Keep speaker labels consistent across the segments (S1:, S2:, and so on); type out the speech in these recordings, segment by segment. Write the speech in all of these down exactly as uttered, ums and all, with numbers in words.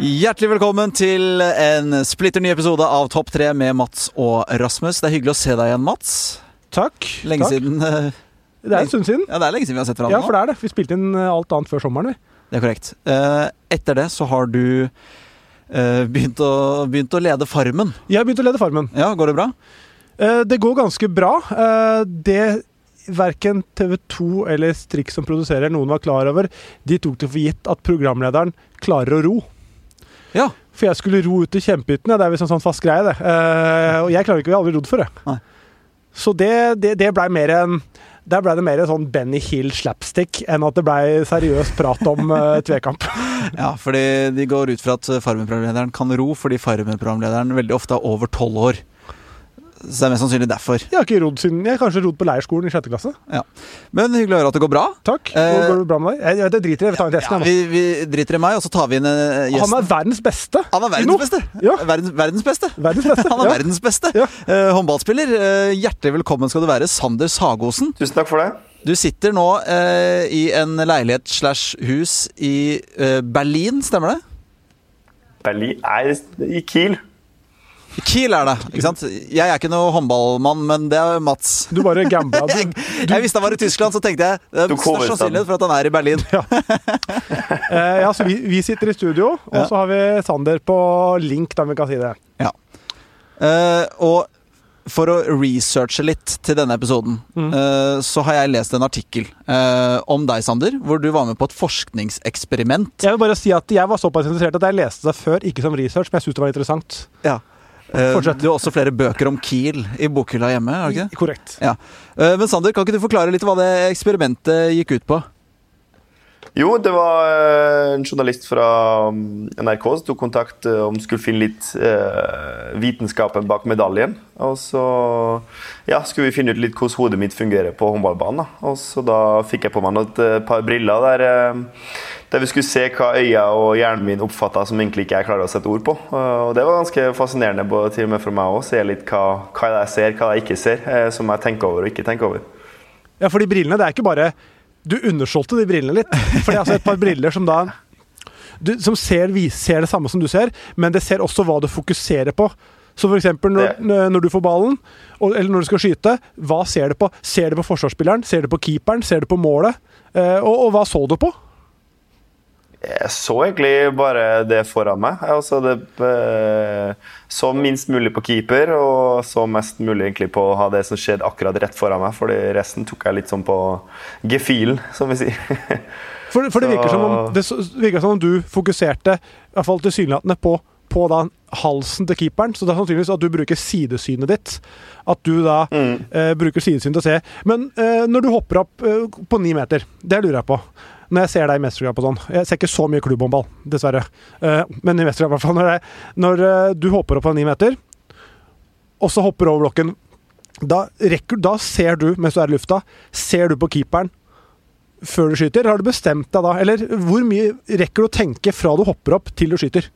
S1: Hjertelig velkommen til en splitter ny episode av Topp tre med Mats og Rasmus. Det er hyggelig å se deg igjen, Mats.
S2: Takk.
S1: Lenge
S2: takk.
S1: siden. Uh,
S2: det er en stund siden.
S1: Ja, det er lenge siden vi har sett hverandre.
S2: Ja, for det er det. Vi spilte inn alt annet før sommeren. Vi.
S1: Det er korrekt. Uh, etter det så har du uh, begynt, å, begynt å lede Farmen.
S2: Jeg har begynt å lede Farmen.
S1: Ja, går det bra?
S2: Uh, det går ganske bra. Uh, det hverken T V to eller Strix som produserer noen var klar over. De tok det for gitt at programlederen klarer å ro.
S1: Ja.
S2: For jeg skulle ro ut til kjempehytten, ja, det er visst en sånn fast greie det. Uh, og jeg klarer ikke, vi har aldri rodd før det.
S1: Nei.
S2: Så det, det, det ble mer en, der ble det mer en sånn Benny Hill slapstick enn at det ble seriøs prat om uh, tvekamp.
S1: Ja, fordi de går ut fra at Farmen-programlederen kan ro, fordi Farmen-programlederen veldig ofte er over tolv år. Så det er mest sannsynlig derfor.
S2: Jeg har ikke rodd siden, jeg har kanskje rodd på leirskolen i sjette klasse.
S1: Ja. Men hyggelig å høre at det går bra.
S2: Takk. Hvor
S1: Eh,
S2: går det bra med deg? Jeg, jeg, det driter jeg, vi tar en testen.
S1: Ja, vi, vi driter i meg, og så tar vi inn uh, gjesten.
S2: Han er verdens beste.
S1: Han er verdens beste.
S2: Ja.
S1: Verdens, verdens beste.
S2: Verdens beste.
S1: Han er
S2: ja.
S1: verdens beste.
S2: Ja.
S1: Uh, håndballspiller. Uh, hjertelig velkommen skal du være, Sander Sagosen.
S3: Tusen takk for det.
S1: Du sitter nå uh, i en leilighet slash hus i uh, Berlin, stemmer det?
S3: Berlin er i Kiel.
S1: Kiel er det, ikke sant? Jeg er ikke noe håndballmann, men det er Mats.
S2: Du bare gambla. Du,
S1: jeg, jeg visste han var i Tyskland, så tenkte jeg det er størst sannsynlighet for at han er i Berlin.
S2: Ja, uh, ja så vi, vi sitter i studio, og
S1: Ja.
S2: så har vi Sander på link, da vi kan si det.
S1: Ja. Uh, og for å researche litt til denne episoden,
S2: Mm.
S1: uh, så har jeg lest en artikkel uh, om deg, Sander, hvor du var med på et forskningseksperiment.
S2: Jeg vil bare si at jeg var såpass interessert at jeg leste det før, ikke som research, men jeg synes det var interessant.
S1: Ja. Uh,
S2: Fortsett.
S1: du har også flere bøker om Kiel i bokhylla hjemme, har du ikke det?
S2: Korrekt.
S1: Ja. Uh, men Sander, kan ikke du forklare litt hva det eksperimentet gikk ut på?
S3: Jo, det var eh, en journalist fra um, N R K som tok kontakt eh, om skulle finne litt eh, vitenskapen bak medaljen. Og så ja, skulle vi finne ut litt hvordan hodet mitt fungerer på håndballbanen. Da. Og så da fikk jeg på meg et eh, par briller der, eh, der vi skulle se hva øya og hjernen min oppfattet som egentlig ikke jeg klarer å sette ord på. Uh, og det var ganske fascinerende både til og med for meg også, se litt hva, hva jeg ser, hva jeg ikke ser, eh, som jeg tenker over og ikke tenker over.
S2: Ja, for de brillene, det er ikke bare du undersolgte de brillene litt. For det er altså et par briller som da du, som ser, ser det samme som du ser, men det ser også hva du fokuserer på. Så for eksempel når, når du får ballen, og, eller når du skal skyte, hva ser du på? Ser du på forsvarsspilleren? Ser du på keeperen? Ser du på målet? Eh, og, og hva så du på?
S3: Jeg så egentlig bare det foran meg. Altså det, eh, så minst mulig på keeper, og så mest mulig egentlig på å ha det som skjedde akkurat rett foran meg, fordi resten tok jeg litt sånn på gefühlen, som vi sier.
S2: For, for det, virker som om, det virker som om du fokuserte, i hvert fall tilsynelatende, på, på da halsen til keeperen, så det er sannsynligvis at du bruker sidesynet ditt. At du da
S3: mm.
S2: eh, bruker sidesynet til å se. Men eh, når du hopper opp eh, på ni meter, det lurer jeg på. Når jeg ser deg i mesterskap og sånn. Jeg ser ikke så mye klubbhåndball, dessverre. Uh, men i mesterskap i hvert fall. Når, jeg, når uh, du hopper opp på ni meter, og så hopper over blokken, da, rekker, da ser du, mens du er i lufta, ser du på keeperen før du skyter. Har du bestemt deg da? Eller hvor mye rekker du å tenke fra du hopper opp til du skyter?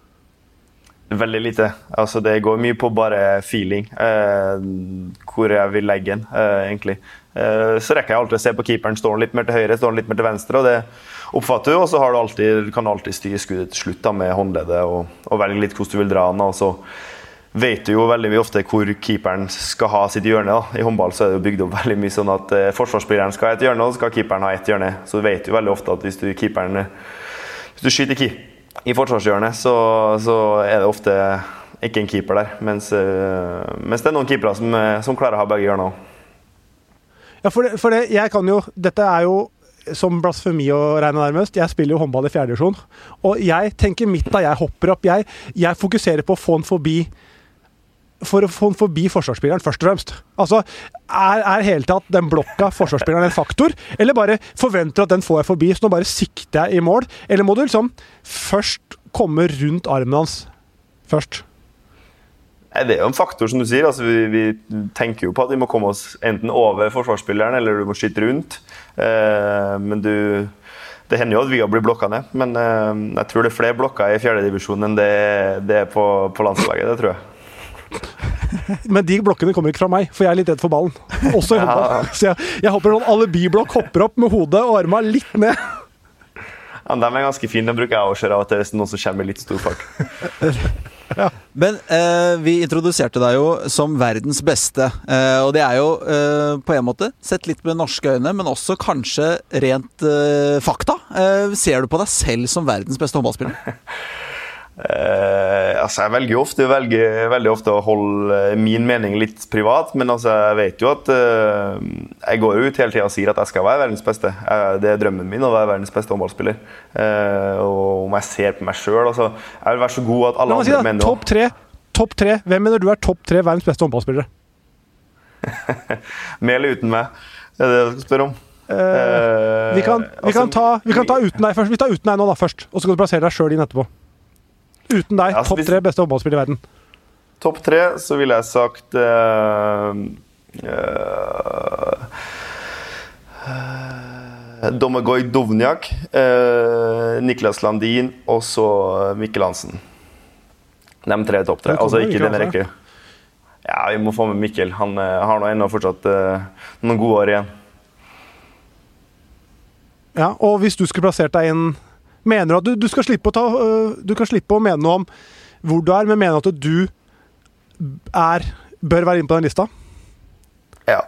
S3: Veldig lite. Altså, det går mye på bare feeling. Eh, hvor jeg vil legge den, eh, egentlig. Eh, så rekker jeg alltid å se på keeperen. Står den litt mer til høyre, står den litt mer til venstre, og det oppfatter du. Og så har du alltid, kan du alltid styre skuddet til slutt da, med håndleddet og, og velge litt hvordan du vil dra den. Og så vet du jo veldig mye ofte hvor keeperen skal ha sitt hjørne. Da. I håndball så er det jo bygd opp veldig mye sånn at eh, forsvarsspilleren skal ha et hjørne, og så skal keeperen ha et hjørne. Så du vet jo veldig ofte at hvis du, keeperen, hvis du skyter keeper i forsvarshjørnet, så, så er det ofte ikke en keeper der, mens, uh, mens det er noen keepere som, som klarer å ha begge hjørner.
S2: Ja, for det, for det, jeg kan jo, dette er jo som blasfemi å regne nærmest. Jeg spiller jo håndball i fjerde divisjon, og jeg tenker midt da jeg hopper opp, jeg, jeg fokuserer på å få den forbi, for å få den forbi forsvarsspilleren først og fremst. Altså, er, er hele tatt den blokka forsvarsspilleren en faktor, eller bare forventer at den får jeg forbi, så nå bare sikter jeg i mål, eller må du liksom først komme rundt armen hans først?
S3: Det er jo en faktor, som du sier. Altså, vi, vi tenker jo på at vi må komme oss enten over forsvarsspilleren, eller du må skyte rundt. Eh, men du... Det hender jo at vi har blitt blokka ned, men eh, jeg tror det er flere blokker i fjerde divisjon enn det, det er på, på landslaget, det tror jeg.
S2: Men de blokkene kommer ikke fra meg, for jeg er litt redd for ballen. Også i håndball. Så jeg, jeg hopper en alibiblokk, hopper opp med hodet og armene litt ned.
S3: Ja, de er ganske fine, de bruker jeg å kjøre av til hvis noen som kommer i litt stor fart.
S1: Ja. Men eh, vi introduserte deg jo som verdens beste, eh, og det er jo eh, på en måte sett litt med norske øyne, men også kanskje rent eh, fakta. Eh, ser du på deg selv som verdens beste håndballspiller?
S3: Eh, altså jeg velger jo ofte, jeg velger veldig ofte å holde min mening litt privat, men altså jeg vet jo at eh, jeg går jo ut hele tiden og sier at jeg skal være verdens beste. Eh, det er drømmen min å være verdens beste håndballspiller. Eh, og om jeg ser på meg selv, altså, jeg vil være så god at alle
S2: La meg si
S3: andre
S2: da,
S3: mener
S2: topp tre, topp tre. Hvem mener du er topp tre verdens beste håndballspillere?
S3: med eller uten meg, det er det du skal spørre om.
S2: Eh, vi, kan, vi,
S3: altså,
S2: kan ta, vi kan ta uten deg først. Vi tar uten deg nå da først, og så kan du plassere deg selv inn etterpå. Uten deg,
S3: altså,
S2: topp tre beste håndballspillere i verden.
S3: Topp tre, så ville jeg sagt uh, uh, uh, Domagoj Dovnjak, uh, Niklas Landin og så Mikkel Hansen. De tre topp tre. Altså ikke denne rekke. Ja, vi må få med Mikkel. Han uh, har nå ennå fortsatt uh, noen gode år igjen.
S2: Ja, og hvis du skulle plassert deg inn, mener du at du, du skal slippe å ta uh, du kan slippe å mene noe om hvor du er, men mener at du er bør være inne på den lista?
S3: Ja.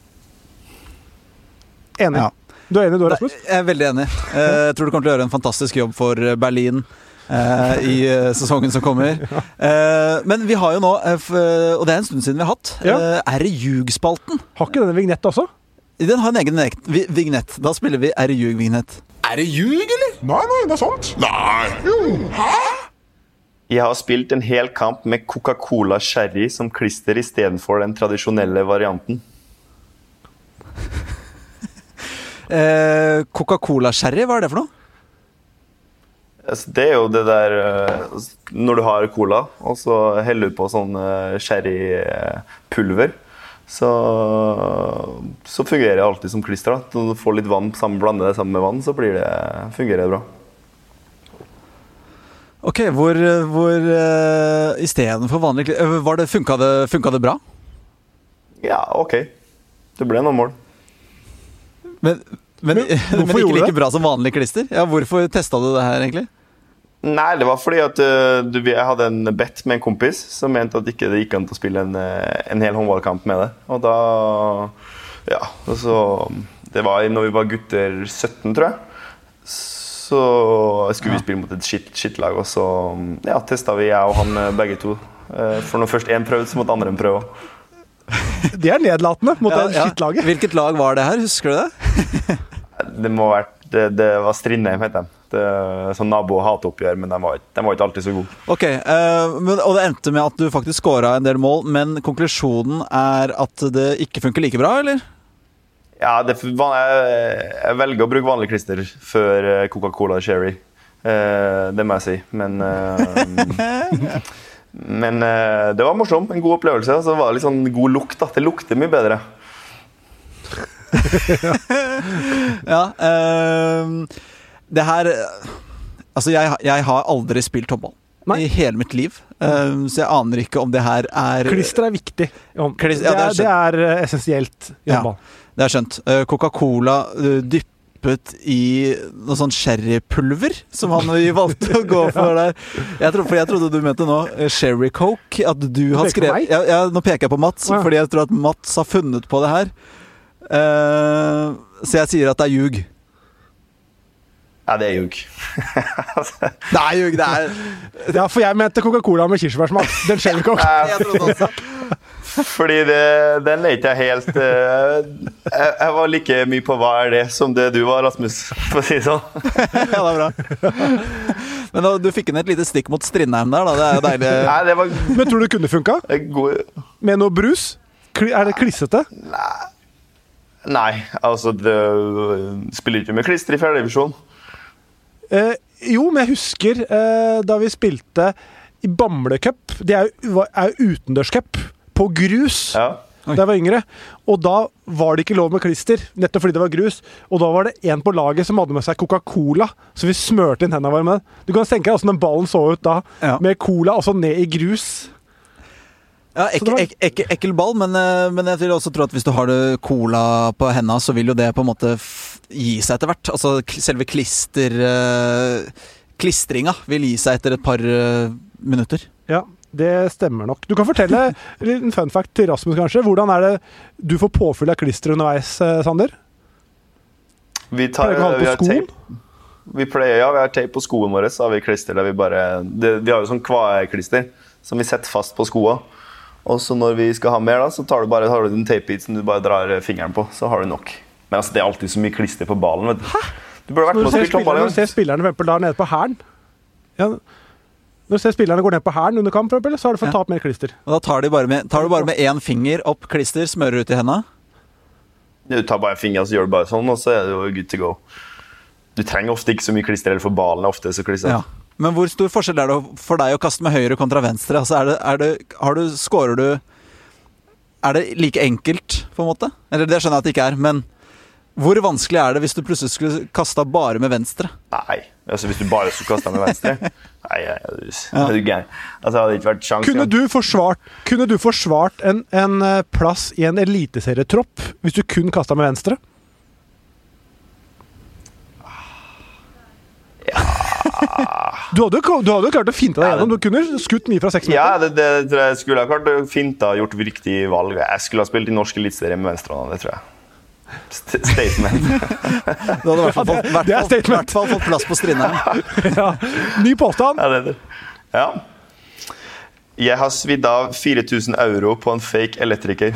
S2: Enig. Ja. Du er enig, du, Rasmus?
S1: Jeg er veldig enig. Jeg tror du kommer til å gjøre en fantastisk jobb for Berlin eh, i sesongen som kommer. Eh, men vi har jo nå, og det er en stund siden vi har hatt,
S2: ja.
S1: Er det ljugspalten?
S2: Har ikke denne vignett også?
S1: Den har en egen vignett. Da spiller vi Er det ljug-vignett.
S4: Er det ljug, eller?
S5: Nei, nei, det er sant.
S4: Nei.
S5: Jo. Hæ?
S3: Jeg har spilt en hel kamp med Coca-Cola Sherry som klister i stedet for den tradisjonelle varianten.
S1: eh, Coca-Cola Sherry, hva er det for noe?
S3: Altså, det er jo det der uh, når du har cola, og så heller du på sånn uh, sherrypulver, så, så fungerer det alltid som klister. Da. Når du får litt vann, sammen, blander det sammen med vann, så blir det, fungerer det bra.
S1: Ok, hvor, hvor uh, i stedet for vanlig var det, funka det, funka det bra?
S3: Ja, ok. Det ble noen mål.
S1: Men, men, men, men ikke like bra som vanlig klister? Ja, hvorfor testet du det her egentlig?
S3: Nei, det var fordi at uh, du, jeg hadde en bet med en kompis som mente at ikke det gikk an til å spille en, en hel håndballkamp med det. Og da, ja, så det var når vi var gutter sytten, tror jeg. Så skulle vi spille mot et skitt, skittlag, og så ja, testet vi, jeg og han begge to. Uh, for når først en prøvde, så måtte andre en prøve.
S2: Det er nedlatende mot
S1: ja,
S2: det
S1: ja.
S2: skittlaget.
S1: Hvilket lag var det her, husker du det?
S3: det må ha vært, det, det var Strindheim, heter de. Det, sånn nabo- og hatoppgjør, men de var, de var ikke alltid så gode.
S1: Ok, uh, men, og det endte med at du faktisk skåret en del mål, men konklusjonen er at det ikke funker like bra, eller?
S3: Ja, det, jeg, jeg velger å bruke vanlig klister før Coca-Cola Sherry. Uh, det må jeg si, men... Uh, Men uh, det var morsomt, en god opplevelse. Så var det litt sånn god lukt da. Det lukter mye bedre.
S1: Ja, uh, det her Altså, jeg, jeg har aldri spilt håndball i hele mitt liv, uh, så jeg aner ikke om det her er
S2: Klister er viktig.
S1: Klister, ja,
S2: det, er, det er uh, essensielt i håndball.
S1: Ja, det er skjønt. Uh, Coca-Cola uh, dypp i noe sånn sherrypulver som han valgte å gå for der. Jeg trodde, for jeg trodde du mente nå Sherry Coke, at du har skrevet ja, ja, nå peker jeg på Mats, ja. Fordi jeg tror at Mats har funnet på det her. Uh, så jeg sier at det er ljug.
S3: Ja, det er ljug.
S1: Det er ljug, det er
S2: Ja, for jeg mente Coca-Cola med kirsebærsmak. Den Sherry Coke.
S1: Jeg trodde også.
S3: Fordi det, den er ikke jeg helt uh, jeg, jeg var like mye på hva er det som det du var, Rasmus, for å si det sånn.
S1: Ja, det er bra. Men da, du fikk inn et lite stikk mot Strindheim der da, det er jo deilig.
S3: Nei, det var...
S2: Men tror du det kunne funka?
S3: God...
S2: Med noe brus? Er det klissete?
S3: Nei, Nei altså det spiller ikke med klister i fjerde divisjon.
S2: Eh, jo, men jeg husker eh, da vi spilte i Bamble Cup. Det er jo utendørscup på grus.
S3: Ja.
S2: Da jeg var yngre. Og da var det ikke lov med klister, nettopp fordi det var grus. Og da var det en på laget som hadde med seg Coca-Cola, så vi smørte inn hendene våre med den. Du kan tenke deg hvordan den ballen så ut da, ja. Med cola og så ned i grus.
S1: Ja, ek, var... ek, ek, ekkel ball, men, men jeg vil også tro at hvis du har det cola på hendene, så vil jo det på en måte f gi seg etter hvert. Altså selve klister uh, klistringa vil gi seg etter et par uh, minutter.
S2: Ja, det stemmer nok. Du kan fortelle en fun fact til Rasmus kanskje. Hvordan er det du får påfyll av klister underveis, Sander?
S3: Vi tar,
S2: pleier du å ha på skoen?
S3: Vi pleier, ja, vi har teip på skoen våre, så har vi klister der vi bare... Det, vi har jo sånn kvaeklister som vi setter fast på skoene. Og så når vi skal ha mer da, så tar du bare tar du en teipbit som du bare drar fingeren på, så har du nok. Men altså, det er alltid så mye klister på ballen, vet du. Hæ? Du burde vært med å spille håndball.
S2: Når du ser spillerne for eksempel, da nede på hæren, ja, når du ser spillerne går ned på hæren under kamp, for eksempel, så har du fått ja. ta opp mer klister.
S1: Og da tar, de bare med, tar du bare med en finger opp klister, smører ut i hendene?
S3: Du tar bare en finger, så gjør du bare sånn, og så er det jo good to go. Du trenger ofte ikke så mye klister, eller for ballen er ofte så klister.
S1: Ja. Men hvor stor forskjell er det for deg å kaste med høyre kontra venstre? Altså er det, er det, har du, scorer du... Er det like enkelt, på en måte? Eller det skjønner jeg at det ikke er, men hvor vanskelig er det hvis du plutselig skulle kastet bare med venstre?
S3: Nei, altså hvis du bare skulle kastet med venstre? Nei, jeg, jeg, ja. er du gæren? Altså, det hadde ikke vært sjans.
S2: Kunne du forsvart, kunne du forsvart en, en plass i en eliteserietropp hvis du kun kastet med venstre?
S3: Ja...
S2: Du hadde jo du hadde klart å finte deg gjennom. Du kunne skutt mye fra seks meter.
S3: Ja, det, det tror jeg skulle ha klart å finte og gjort riktig valg. Jeg skulle ha spilt i norsk eliteserie med venstre, det tror jeg. St statement.
S1: Du hadde i hvert fall fått, hvert
S2: det er
S1: fall, hvert fall fått plass på Strindheim.
S2: Ja. Ny påstand.
S3: Ja, det er det. Ja. Jeg har svidd av fire tusen euro på en fake elektriker.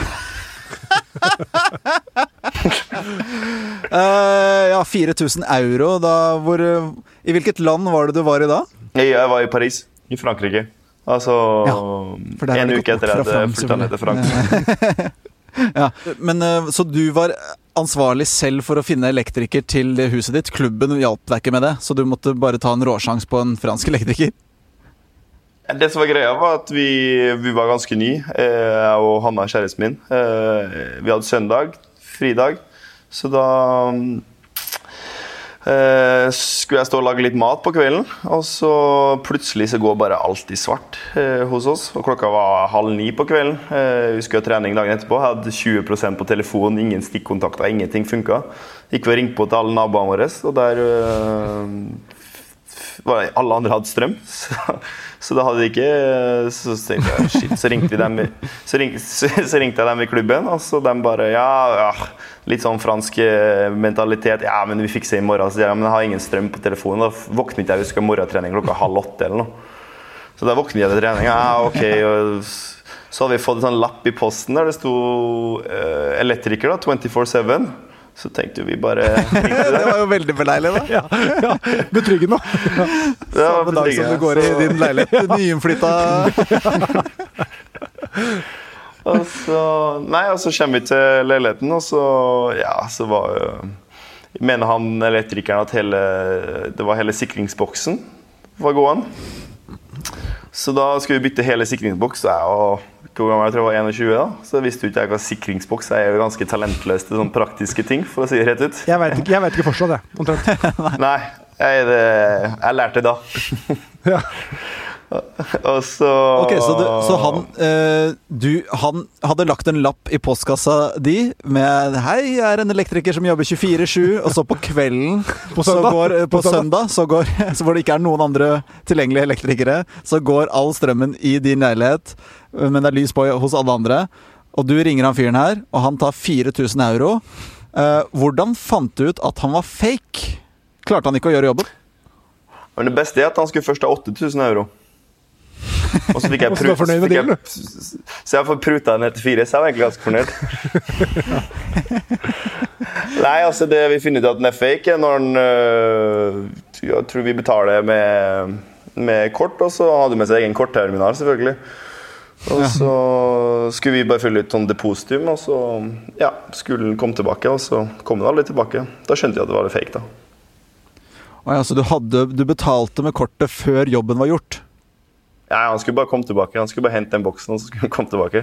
S1: uh, ja, fire tusen euro da, hvor, i hvilket land var det du var i da?
S3: Jeg var i Paris, i Frankrike. Altså,
S1: ja,
S3: en uke etter at jeg flyttet ned til Frankrike.
S1: Ja, men uh, så du var ansvarlig selv for å finne elektriker til det huset ditt. Klubben hjalp deg ikke med det, så du måtte bare ta en råsjans på en fransk elektriker.
S3: Det som var greia var at vi, vi var ganske ny, jeg og Hanna, kjæresten min. Vi hadde søndag, fridag, så da eh, skulle jeg stå og lage litt mat på kvelden, og så plutselig så går bare alt i svart eh, hos oss, og klokka var halv ni på kvelden. Eh, vi skulle ha trening dagen etterpå, hadde tjue prosent på telefonen, ingen stikkontakter, ingenting funket. Gikk vi og ringte på til alle naboene våre, og der eh, var alle andre hadde strøm, så Så da hadde de ikke, så tenkte jeg, shit, så ringte vi dem, så ringte, så ringte jeg dem i klubben, og så de bare, ja, ja, litt sånn fransk mentalitet, ja, men vi fikser i morgen, så ja, men jeg har ingen strøm på telefonen, da våknet jeg, vi skal morgentrening klokka halv åtte eller noe. Så da våknet jeg til trening, ja, ok, og så hadde vi fått en sånn lapp i posten der det stod uh, elektriker da, twenty-four seven. Så tenkte vi bare...
S1: Det var jo veldig beleilig da.
S2: Ja, ja, betryggende. Ja.
S1: Samme dag som du går i din leilighet, nyinnflytta.
S3: Og så... Nei, og så kommer vi til leiligheten, og så... Ja, så var jo... Mener han elektrikeren at hele... Det var hele sikringsboksen var gående. Så da skulle vi bytte hele sikringsboks, og... Hvor gammel jeg tror jeg var tjueen da, så visste jo ikke jeg hva sikringsboks er. Jeg er jo ganske talentløs til sånne praktiske ting, for å si det rett ut.
S2: Jeg vet ikke, jeg vet ikke forstått det, omtrent.
S3: Nei, jeg, det, jeg lærte det da.
S2: Ja.
S3: Og så...
S1: Ok, så, du, så han, eh, du, han hadde lagt en lapp i postkassa di med «Hei, jeg er en elektriker som jobber tjuefire sju», og så på kvelden,
S2: på
S1: så
S2: søndag,
S1: går, på
S2: på søndag.
S1: søndag så går, så hvor det ikke er noen andre tilgjengelige elektrikere, så går all strømmen i din leilighet, men det er lys på hos alle andre, og du ringer han fyren her, og han tar fire tusen euro. Eh, hvordan fant du ut at han var fake? Klarte han ikke å gjøre jobben?
S3: Men det beste er at han skulle først ha åtte tusen euro. Og så fikk jeg prut,
S2: så,
S3: fikk jeg, så jeg får pruta ned til fire, så jeg var egentlig ganske fornøyd. Nei, altså det vi finner ut at den er fake er når den, øh, jeg tror vi betaler med, med kort, og så hadde vi med seg egen kortterminal selvfølgelig. Og så skulle vi bare fylle ut sånn depositum, og så ja, skulle den komme tilbake, og så kom den aldri tilbake. Da skjønte jeg at det var fake da.
S1: Og ja, så du, hadde, du betalte med kortet før jobben var gjort?
S3: Ja, han skulle bare komme tilbake. Han skulle bare hente den boksen, og så skulle han komme tilbake.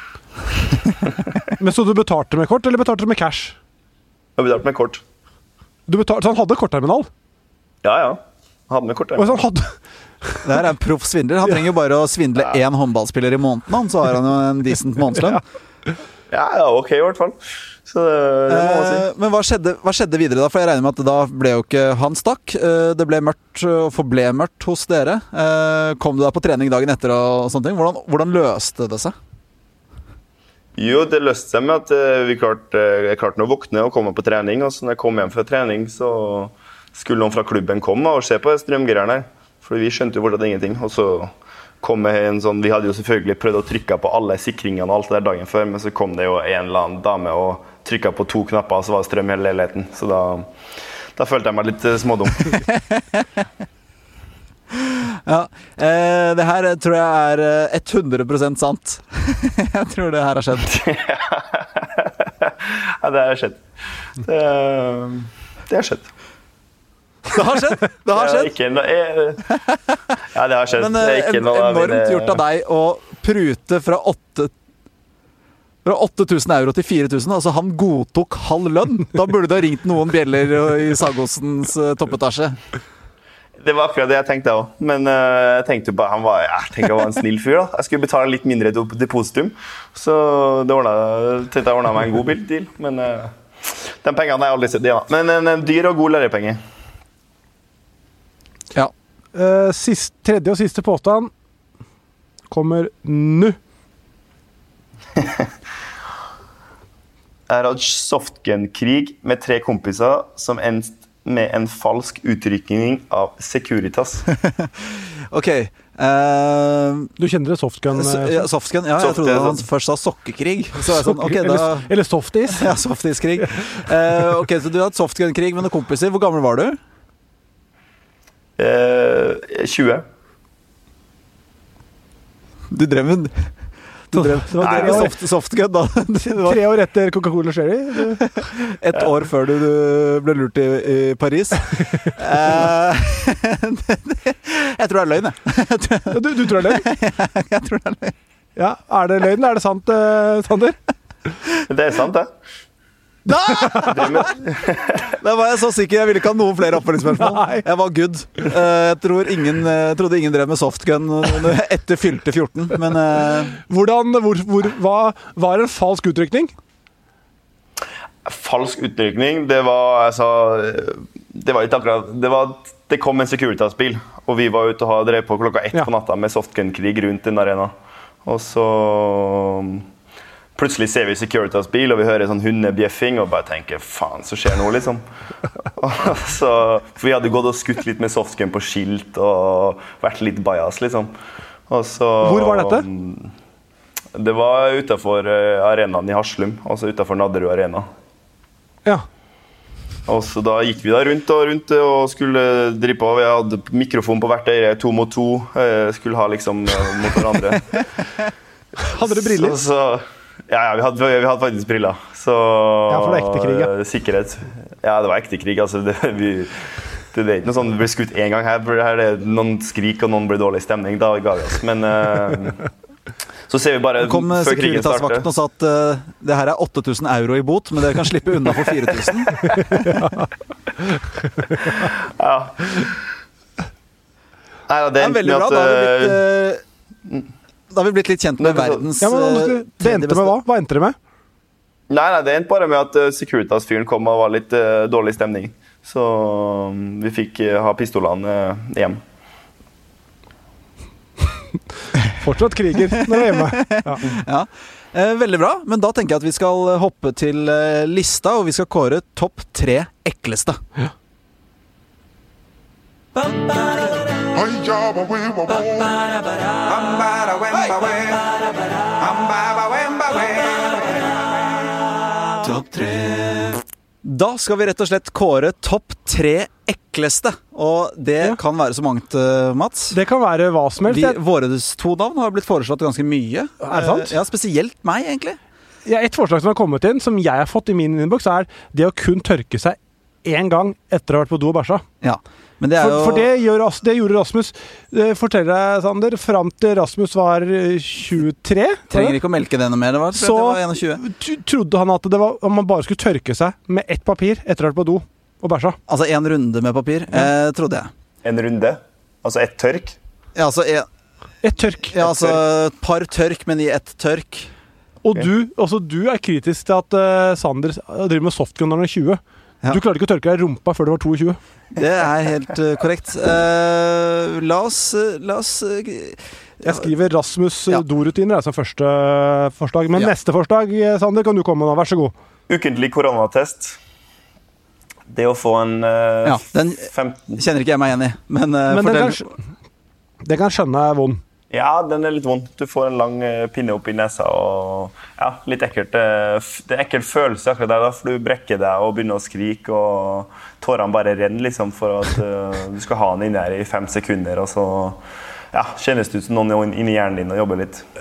S2: Men så du betalte med kort, eller betalte du med cash?
S3: Jeg betalte med kort.
S2: Du betalte, så han hadde kortterminal?
S3: Ja, ja. Han hadde med kortterminal.
S2: Han hadde...
S1: Det her er en proff svindler. Han trenger jo bare å svindle ja. én håndballspiller i måneden, så har han jo en decent månedslønn.
S3: Ja. Ja, ja, ok i hvert fall. Så det, det må man si.
S1: Eh, men hva skjedde, hva skjedde videre da? For jeg regner med at da ble jo ikke han stakk. Eh, det ble mørkt og forble mørkt hos dere. Eh, kom du da på trening dagen etter og sånne ting? Hvordan, hvordan løste det seg?
S3: Jo, det løste seg med at uh, vi klarte, uh, jeg klarte å våkne og komme på trening. Og så når jeg kom hjem fra trening, så skulle noen fra klubben komme og se på strømgreiene her. For vi skjønte jo fortsatt ingenting. Og så kom det en sånn, vi hadde jo selvfølgelig prøvd å trykke på alle sikringene og alt det der dagen før, men så kom det jo en eller annen dame og trykket på to knapper, og så var det strøm i hele leiligheten. Så da, da følte jeg meg litt uh, smådum.
S1: Ja, eh, det her tror jeg er hundre prosent sant. Jeg tror det her har skjedd.
S3: Ja, det har skjedd. Det, det har skjedd.
S1: Det har skjedd! Det har skjedd.
S3: Det no, jeg, ja, det har skjedd.
S1: Men
S3: det er ikke
S1: en,
S3: noe
S1: enormt
S3: mine...
S1: gjort av deg å prute fra åtte Fra åtte tusen euro til fire tusen. Altså, han godtok halv lønn. Da burde du ha ringt noen bjeller i Sagosens uh, toppetasje.
S3: Det var akkurat det jeg tenkte også. Men uh, jeg tenkte bare han var, jeg tenkte han var en snill fyr. Da. Jeg skulle betale litt mindre depositum, så det ordnet, tenkte jeg ordnet meg en god deal. Men uh, de pengene har jeg aldri sett igjen. Men en, en dyr og god lærepenge.
S2: Ja. Uh, sist, tredje og siste påstand kommer nå.
S3: Jeg har hatt softgun-krig med tre kompiser som endte med en falsk utrykning av Securitas.
S1: Ok. Uh,
S2: du kjenner det softgun?
S1: So, ja, softgun, ja. Jeg trodde han først sa sokkekrig. Så er sånn, okay, da,
S2: eller, eller softis.
S1: Ja, softiskrig. Uh, ok, så du har hatt softgun-krig med noen kompiser. Hvor gammel var du?
S3: Uh, tjue.
S1: Du drev med... Du drev, det var
S2: Nei,
S1: det soft, softgun da. Var,
S2: tre år etter Coca-Cola Sherry.
S1: et år før du, du ble lurt i, i Paris. uh, jeg tror det er løgn, jeg.
S2: du, du tror det er løgn?
S1: Jeg tror det er løgn.
S2: Ja, er det løgn? Er det sant, uh, Sander?
S3: Det er sant, det.
S1: Da! Da var jeg så sikker. Jeg ville ikke ha noen flere oppfølgingsspørsmål. Jeg var good. Jeg tror ingen, jeg trodde ingen drev med softgun etter fylte fjorten. Men
S2: hvordan, hvor, hvor, hva var en falsk utrykning?
S3: Falsk utrykning, det var altså, det var ikke akkurat det, var, det kom en Securitas-bil, og vi var ute og drev på klokka ett ja. på natta med softgun-krig rundt den arena. Og så plutselig ser vi Securitas-bil, og vi hører sånn hundebjeffing, og bare tenker, faen, så skjer noe, liksom. Så, for vi hadde gått og skutt litt med softgun på skilt, og vært litt bias, liksom. Og så,
S2: hvor var dette?
S3: Det var utenfor arenaen i Haslum, altså utenfor Nadderud Arena.
S2: Ja.
S3: Og så da gikk vi da rundt og rundt og skulle drive på. Vi hadde mikrofon på hvert øyre, to mot to, skulle ha liksom mot hverandre.
S2: Hadde du briller?
S3: Så, så Ja, ja vi, hadde, vi hadde faktisk briller. Så,
S2: ja, for det er ekte krig, ja.
S3: Sikkerhet. Ja, det var ekte krig. Altså, det, vi, det, det er ikke noe sånn, det blir skutt en gang her, for her er det noen skrik og noen blir dårlig stemning. Da ga vi oss. Men uh, så ser vi bare
S1: før krigen starter. Securitas-vakten og sa at uh, det her er åtte tusen euro i bot, men dere kan slippe unna for fire tusen.
S3: Ja. Nei, det er veldig bra.
S1: Da har vi blitt... Uh, Da har vi blitt litt kjent med verdens...
S2: Ja, men det, det endte med hva? Hva endte det med?
S3: Nei, nei, det endte bare med at uh, Securitas-fyren kom og var litt uh, dårlig stemning. Så um, vi fikk uh, ha pistolene uh, hjem.
S2: Fortsatt kriger når jeg er hjemme. Ja.
S1: Ja. Eh, veldig bra, men da tenker jeg at vi skal hoppe til uh, lista, og vi skal kåre topp tre ekleste. Ja. Topp tre. Da skal vi rett og slett kåre topp tre ekleste. Og det ja. kan være så mangt, Mats.
S2: Det kan være hva som helst.
S1: Vi, våre to navn har blitt foreslått ganske mye.
S2: Er det sant?
S1: Ja, spesielt meg, egentlig.
S2: Ja, et forslag som har kommet inn, som jeg har fått i min innboks, er det å kun tørke seg en gang etter å ha vært på do og bæsja.
S1: Ja. Men det er jo...
S2: For, for det, gjør, det gjorde Rasmus, forteller deg, Sander, frem til Rasmus var tjuetre.
S1: Trenger ikke å melke det noe mer, det var,
S2: så
S1: det var tjueen.
S2: Trodde han at det var, man bare skulle tørke seg med ett papir etter å ha vært på do og bæsja.
S1: Altså en runde med papir, ja. eh, trodde jeg.
S3: En runde? Altså ett tørk?
S1: Ja, altså en...
S2: Et tørk.
S1: Ja, altså et par tørk, men i ett tørk.
S2: Og du, også du er kritisk til at uh, Sander driver med softgun når han er tjue. Ja. Du klarte ikke å tørke deg rumpa før du var tjueto.
S1: Det er helt uh, korrekt. Uh, la oss, uh, la oss uh,
S2: Jeg skriver Rasmus ja. do-rutiner som første forslag. Men
S1: ja.
S2: neste forslag, Sander, kan du komme med nå. Vær så god.
S3: Ukentlig koronatest. Det å få en uh,
S1: ja, den femten kjenner ikke jeg meg igjen i. Men, uh,
S2: men
S1: fortell.
S2: Den kan, den kan skjønne er vond.
S3: Ja, den er litt vond. Du får en lang pinne opp i nesa og ja, litt ekkelt. Det er ekkelt følelse akkurat der, da, for du brekker deg og begynner å skrike, og tårene bare renner liksom, for at uh, du skal ha den inne her i fem sekunder, og så ja, kjennes det ut som noen inni hjernen din og jobber litt.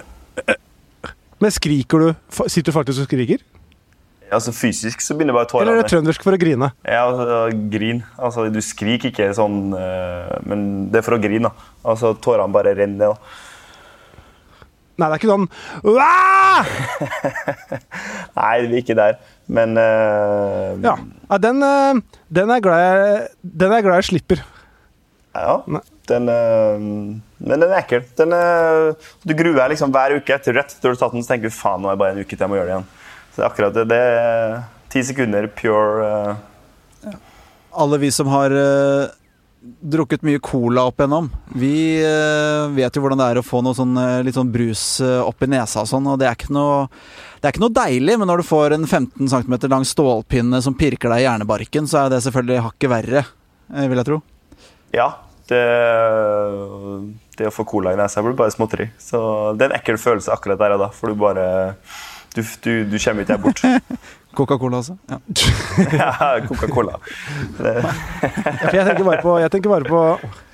S2: Men skriker du? Sitter du faktisk og skriker?
S3: Altså fysisk så begynner bare tårene.
S2: Eller er det trøndersk for å grine?
S3: Ja, altså, grin. Altså, du skriker ikke sånn, uh, men det er for å grine, da. Altså, tårene bare renner, da.
S2: Nei, det er ikke sånn Waaah!
S3: Nei, det er ikke der. Men uh,
S2: ja. ja, den, uh, den er glad jeg, den er glad jeg slipper.
S3: Ja, den, uh, men den er ekkel. Den, uh, du gruer deg liksom hver uke etter rett før du har tatt den, så tenker du faen, nå er det bare en uke til jeg må gjøre det igjen. Så akkurat det, det er ti sekunder pure uh...
S1: ja. Alle vi som har uh, drukket mye cola opp igjennom, vi uh, vet jo hvordan det er å få noe sånn, uh, litt sånn brus uh, opp i nesa og sånn, og det er ikke noe det er ikke noe deilig, men når du får en femten centimeter lang stålpinne som pirker deg i hjernebarken, så er det selvfølgelig hakket verre, uh, vil jeg tro.
S3: Ja, det, det å få cola i nesa blir bare småtteri, så det er en ekkel følelse akkurat der og da, for du bare Du, du, du kommer ikke her bort.
S1: Coca-Cola altså? Ja,
S3: ja Coca-Cola.
S2: ja, for jeg tenker bare på Jeg tenker bare på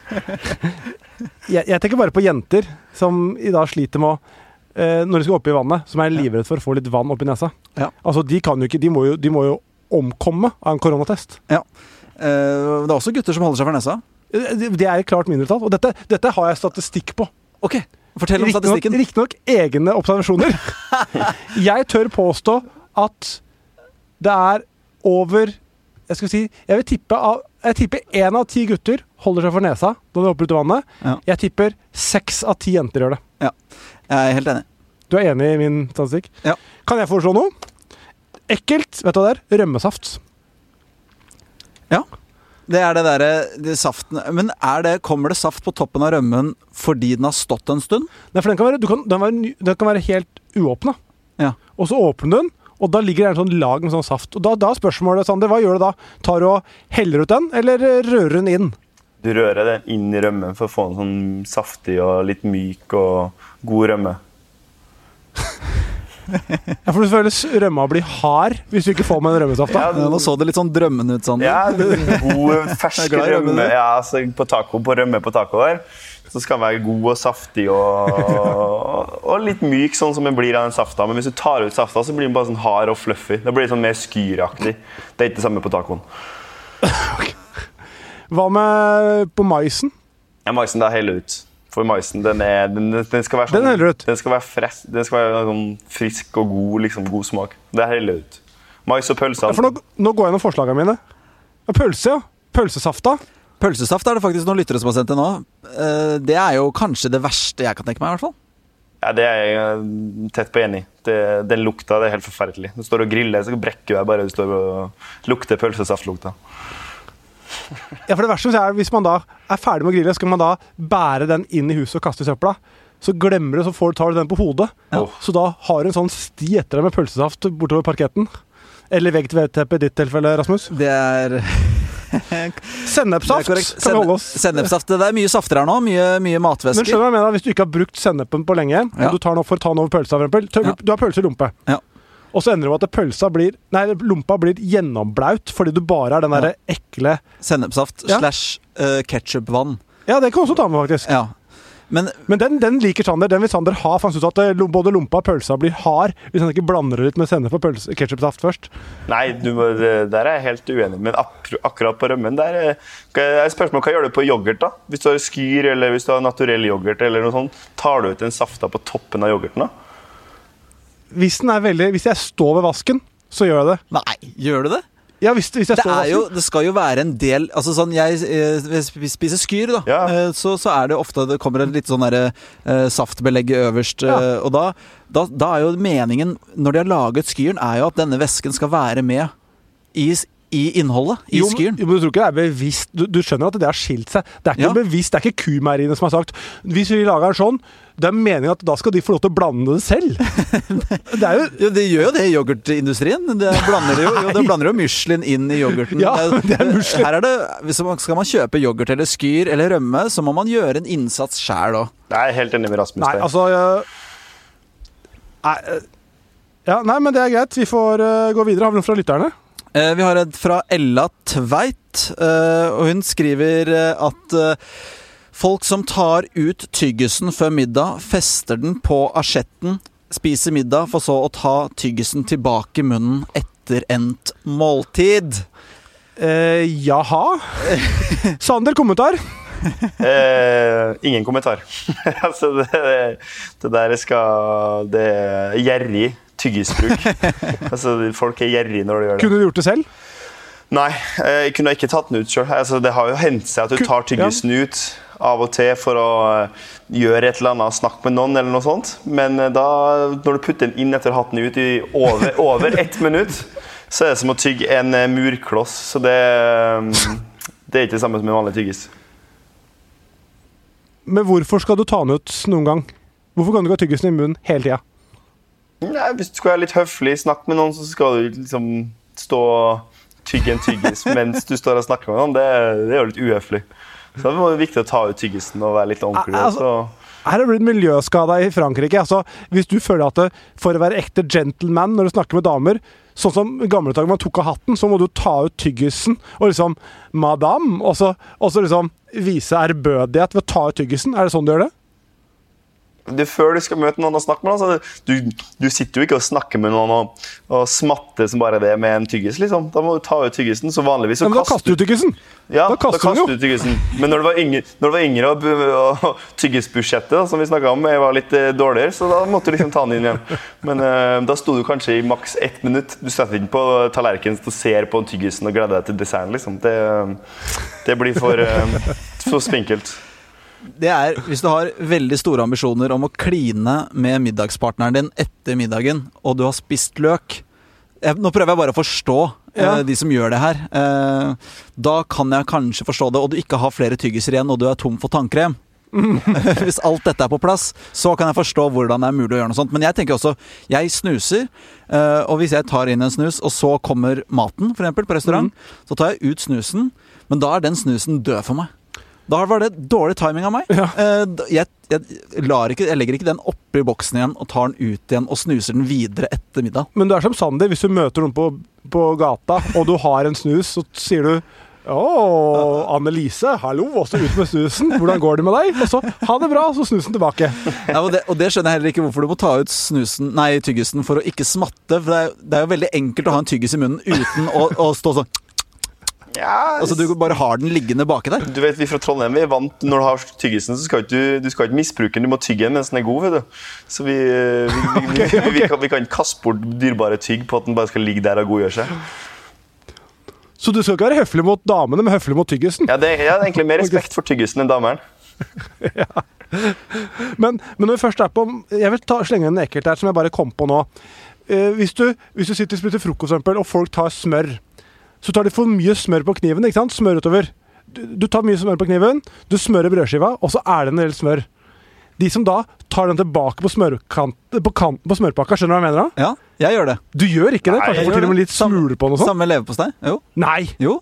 S2: jeg, jeg tenker bare på jenter som i dag sliter med å eh, når de skal opp i vannet, som er livredd for å få litt vann opp i nesa.
S1: Ja.
S2: Altså, de kan jo ikke De må jo, de må jo omkomme av en koronatest.
S1: Ja. Eh, det er også gutter som holder seg for nesa.
S2: Det, det er et klart mindretall, og dette, dette har jeg statistikk på.
S1: Ok, fortell om statistikken.
S2: Riktignok egne observasjoner. Jeg tør påstå at det er over Jeg skal si Jeg vil tippe av Jeg tipper én av ti gutter holder seg for nesa når de hopper ut i vannet.
S1: Ja.
S2: Jeg tipper seks av ti jenter gjør det.
S1: Ja, jeg er helt enig.
S2: Du er enig i min statistikk?
S1: Ja.
S2: Kan jeg foreslå noe? Ekkelt, vet du hva det er? Rømmesaft.
S1: Ja. Det er det derre de saften. Men er det, kommer det saft på toppen av rømmen fordi den har stått en stund?
S2: Nei, for den kan være, du kan, den, være, den kan være helt uåpna.
S1: Ja. Og
S2: så åpner du den, og da ligger det en sånn lag med sånn saft. Og da, da er spørsmålet, Sander, hva gjør du da? Tar du og heller ut den, eller rører den inn?
S3: Du rører den inn i rømmen for å få en sånn saftig og litt myk og god rømme.
S2: Ja, for du føles rømma blir hard hvis du ikke får med en rømmesaft da.
S1: Ja, nå så det litt sånn drømmende ut, Sander.
S3: Ja, god, fersk rømme. Ja, altså på taco, på rømme på taco der, så skal den være god og saftig og, og, og litt myk, sånn som den blir av den safta. Men hvis du tar ut safta, så blir den bare sånn hard og fluffy. Det blir sånn mer skyraktig. Det er ikke det samme på tacoen.
S2: Okay. Hva med på maisen?
S3: Ja, maisen det er hele ut. For maisen, den, er, den, den skal være sånn,
S2: den heller ut.
S3: Den skal være, fress, den skal være sånn frisk og god, liksom, god smak. Det er heller ut. Mais og pølse.
S2: Ja, for nå, nå går jeg gjennom forslagene mine. Pølse, ja. Pølsesafta.
S1: Pølsesaft er det faktisk noen lyttere som har sendt det nå. Det er jo kanskje det verste jeg kan tenke meg, i hvert fall.
S3: Ja, det er jeg tett på enig. Det, den lukta, det er helt forferdelig. Du står og griller, så brekker jeg bare du står og lukter pølsesaftlukta.
S2: Ja, for det verste er hvis man da er ferdig med å grille, skal man da bære den inn i huset og kaste i søpla. Så glemmer du, så får du, tar du den på hodet.
S3: Ja.
S2: Så da har du en sånn sti etter deg med pølsesaft bortover parketten. Eller vegg til vegg-teppe i ditt tilfelle, Rasmus.
S1: Det er
S2: Sennepsaft
S1: kan
S2: vi holde oss.
S1: Sennepsaft, det er mye safter her nå, mye, mye matvæsker.
S2: Men skjønner du hva jeg mener, hvis du ikke har brukt sennepen på lenge, ja. Og du tar den opp for å ta den over pølsa, for eksempel,
S1: ja.
S2: Du har pølse i lompe.
S1: Ja.
S2: Og så ender det med at pølsa blir, nei, lompa blir gjennomblaut fordi du bare er den der
S1: ja.
S2: ekle
S1: sennepsaft
S2: ja.
S1: slash uh, ketchupvann.
S2: Ja, det kan også ta med faktisk.
S1: Ja. Men,
S2: Men den, den liker Sander. Den vil Sander ha. For han synes at både lompa og pølsa blir hard hvis han ikke blander det litt med sennep og ketchupsaft først.
S3: Nei, du må, der er jeg helt uenig. Men ak akkurat på rømmen der er spørsmålet, hva gjør du på yoghurt da? Hvis du har skyr eller hvis du har naturell yoghurt eller noe sånt, tar du ut en safta på toppen av yoghurten da?
S2: Hvis, den er veldig, hvis jeg står ved vasken, så gjør jeg det.
S1: Nei, gjør du det?
S2: Ja, hvis, hvis jeg
S1: Det,
S2: står
S1: er jo, det skal jo være en del altså sånn, Jeg eh, spiser skyr, da.
S3: Ja.
S1: Eh, så, så er det ofte det kommer en litt sånn derre eh, saftbelegg øverst.
S2: Ja.
S1: Eh, og da, da, da er jo meningen, når de har laget skyren, er jo at denne væsken skal være med i, i innholdet. I
S2: jo,
S1: skyren.
S2: Jo, men du tror ikke det er bevisst du, du skjønner at det har skilt seg. Det er ikke
S1: Ja.
S2: bevisst, det er ikke kumeieriene som har sagt hvis vi lager den sånn, det er meningen at da skal de få lov til å blande det selv. Det er jo
S1: Jo, det gjør jo det i yoghurtindustrien. Det blander jo, jo, det blander jo Michelin inn i yoghurten.
S2: Ja, det er Michelin.
S1: Her er det, hvis man, skal man kjøpe yoghurt eller skyr eller rømme, så må man gjøre en innsats selv òg.
S3: Jeg er helt enig med Rasmus.
S2: Nei,
S3: der.
S2: altså jeg, nei, eh, ja, nei, men det er greit. Vi får uh, gå videre. Har vi noe fra lytterne?
S1: Eh, vi har et fra Ella Tveit, eh, og hun skriver eh, at eh, folk som tar ut tyggisen før middag, fester den på asjetten, spiser middag, for så å ta tyggisen tilbake i munnen etter endt måltid.
S2: Eh, jaha? Sander, kommentar?
S3: Eh, ingen kommentar. altså, det, det der skal Det er gjerrig tyggisbruk. altså, folk er gjerrig når de gjør det.
S2: Kunne du gjort det selv?
S3: Nei, jeg kunne ikke tatt den ut selv. Altså, det har jo hendt seg at du tar tyggisen ut av og til for å gjøre et eller annet, snakke med noen eller noe sånt. Men da, når du putter den inn etter å ha hatt den ut i over, over ett minutt, så er det som å tygge en murkloss. Så det, det er ikke det samme som en vanlig tyggis.
S2: Men hvorfor skal du ta den ut noen gang? Hvorfor kan du ikke ha tyggisen i munnen hele tida?
S3: Nei, hvis du skal være litt høflig, snakke med noen, så skal du liksom stå og tygge en tyggis mens du står og snakker med noen. Det, det er jo litt uhøflig. Så det er viktig å ta ut tyggisen og være litt ordentlig.
S2: Altså,
S3: så.
S2: Her er det blitt miljøskada i Frankrike. Altså, hvis du føler at det, for å være ekte gentleman når du snakker med damer, sånn som i gamle dager man tok av hatten, så må du ta ut tyggisen og liksom madame, og så, og så liksom vise ærbødighet ved å ta ut tyggisen. Er det sånn du gjør det?
S3: Det er før du skal møte noen og snakke med noen. Altså, du, du sitter jo ikke og snakker med noen og, og smatter som bare det med en tyggis. Liksom. Da må du ta ut tyggisen. Så vanligvis så
S2: ja, men da kaster du tyggisen.
S3: Ja,
S2: da kaster,
S3: da kaster du tyggisen. Men når du var yngre, når du var yngre og, og tyggisbudsjettet, som vi snakket om, var litt uh, dårligere, så da måtte du liksom ta den inn igjen. Men uh, da sto du kanskje i maks ett minutt. Du setter ikke på tallerkenen og ser på tyggisen og gleder deg til desserten. Liksom. Det, det blir for, uh, for spinkelt.
S1: Det er, hvis du har veldig store ambisjoner om å kline med middagspartneren din etter middagen, og du har spist løk jeg, Nå prøver jeg bare å forstå
S2: ja.
S1: eh, de som gjør det her. Eh, da kan jeg kanskje forstå det, og du ikke har flere tyggiser igjen, og du er tom for tannkrem. Mm. Hvis alt dette er på plass, så kan jeg forstå hvordan det er mulig å gjøre noe sånt. Men jeg tenker også, jeg snuser, eh, og hvis jeg tar inn en snus, og så kommer maten, for eksempel, på restaurant, mm. så tar jeg ut snusen, men da er den snusen død for meg. Da var det dårlig timing av meg.
S2: Ja.
S1: Jeg, jeg, lar ikke, jeg legger ikke den oppi boksen igjen og tar den ut igjen og snuser den videre etter middag.
S2: Men du er som Sander, hvis du møter noen på, på gata, og du har en snus, så sier du «Åh, Annelise, hallo, også ut med snusen. Hvordan går det med deg?» Og så, ha det bra, så snusen tilbake.
S1: Ja, og, det, og det skjønner jeg heller ikke hvorfor du må ta ut snusen, nei, tyggisen for å ikke smatte. For det er, det er jo veldig enkelt å ha en tyggis i munnen uten å, å stå sånn.
S3: Ja,
S1: altså du bare har den liggende baki der.
S3: Du vet, vi fra Trondheim, vi er vant når du har tyggisen, så skal du, du skal ikke misbruke den, du må tygge den mens den er god, vet du. Så vi, vi, vi, vi, vi, vi, vi, kan, vi kan ikke kaste bort dyrbare tygg på at den bare skal ligge der og godgjøre seg.
S2: Så du skal ikke være høflig mot damene, men høflig mot tyggisen?
S3: Ja, det, ja, det er egentlig mer respekt for tyggisen enn dameren.
S2: Ja. Men, men når vi først er på, jeg vil ta, slenge en ekkelt her som jeg bare kom på nå. Eh, hvis, du, hvis du sitter og spiser frokost, for eksempel, og folk tar smør, så tar de for mye smør på kniven, ikke sant? Smør utover. Du, du tar mye smør på kniven, du smører brødskiva, og så er det en del smør. De som da tar den tilbake på, smørkant, på kanten på smørpakka, skjønner du hva jeg mener da?
S1: Ja, jeg gjør det.
S2: Du gjør ikke det?
S3: Nei,
S2: Kanskje får til og med litt smuler på noe sånt?
S1: Samme leverpostei? Jo.
S2: Nei!
S1: Jo.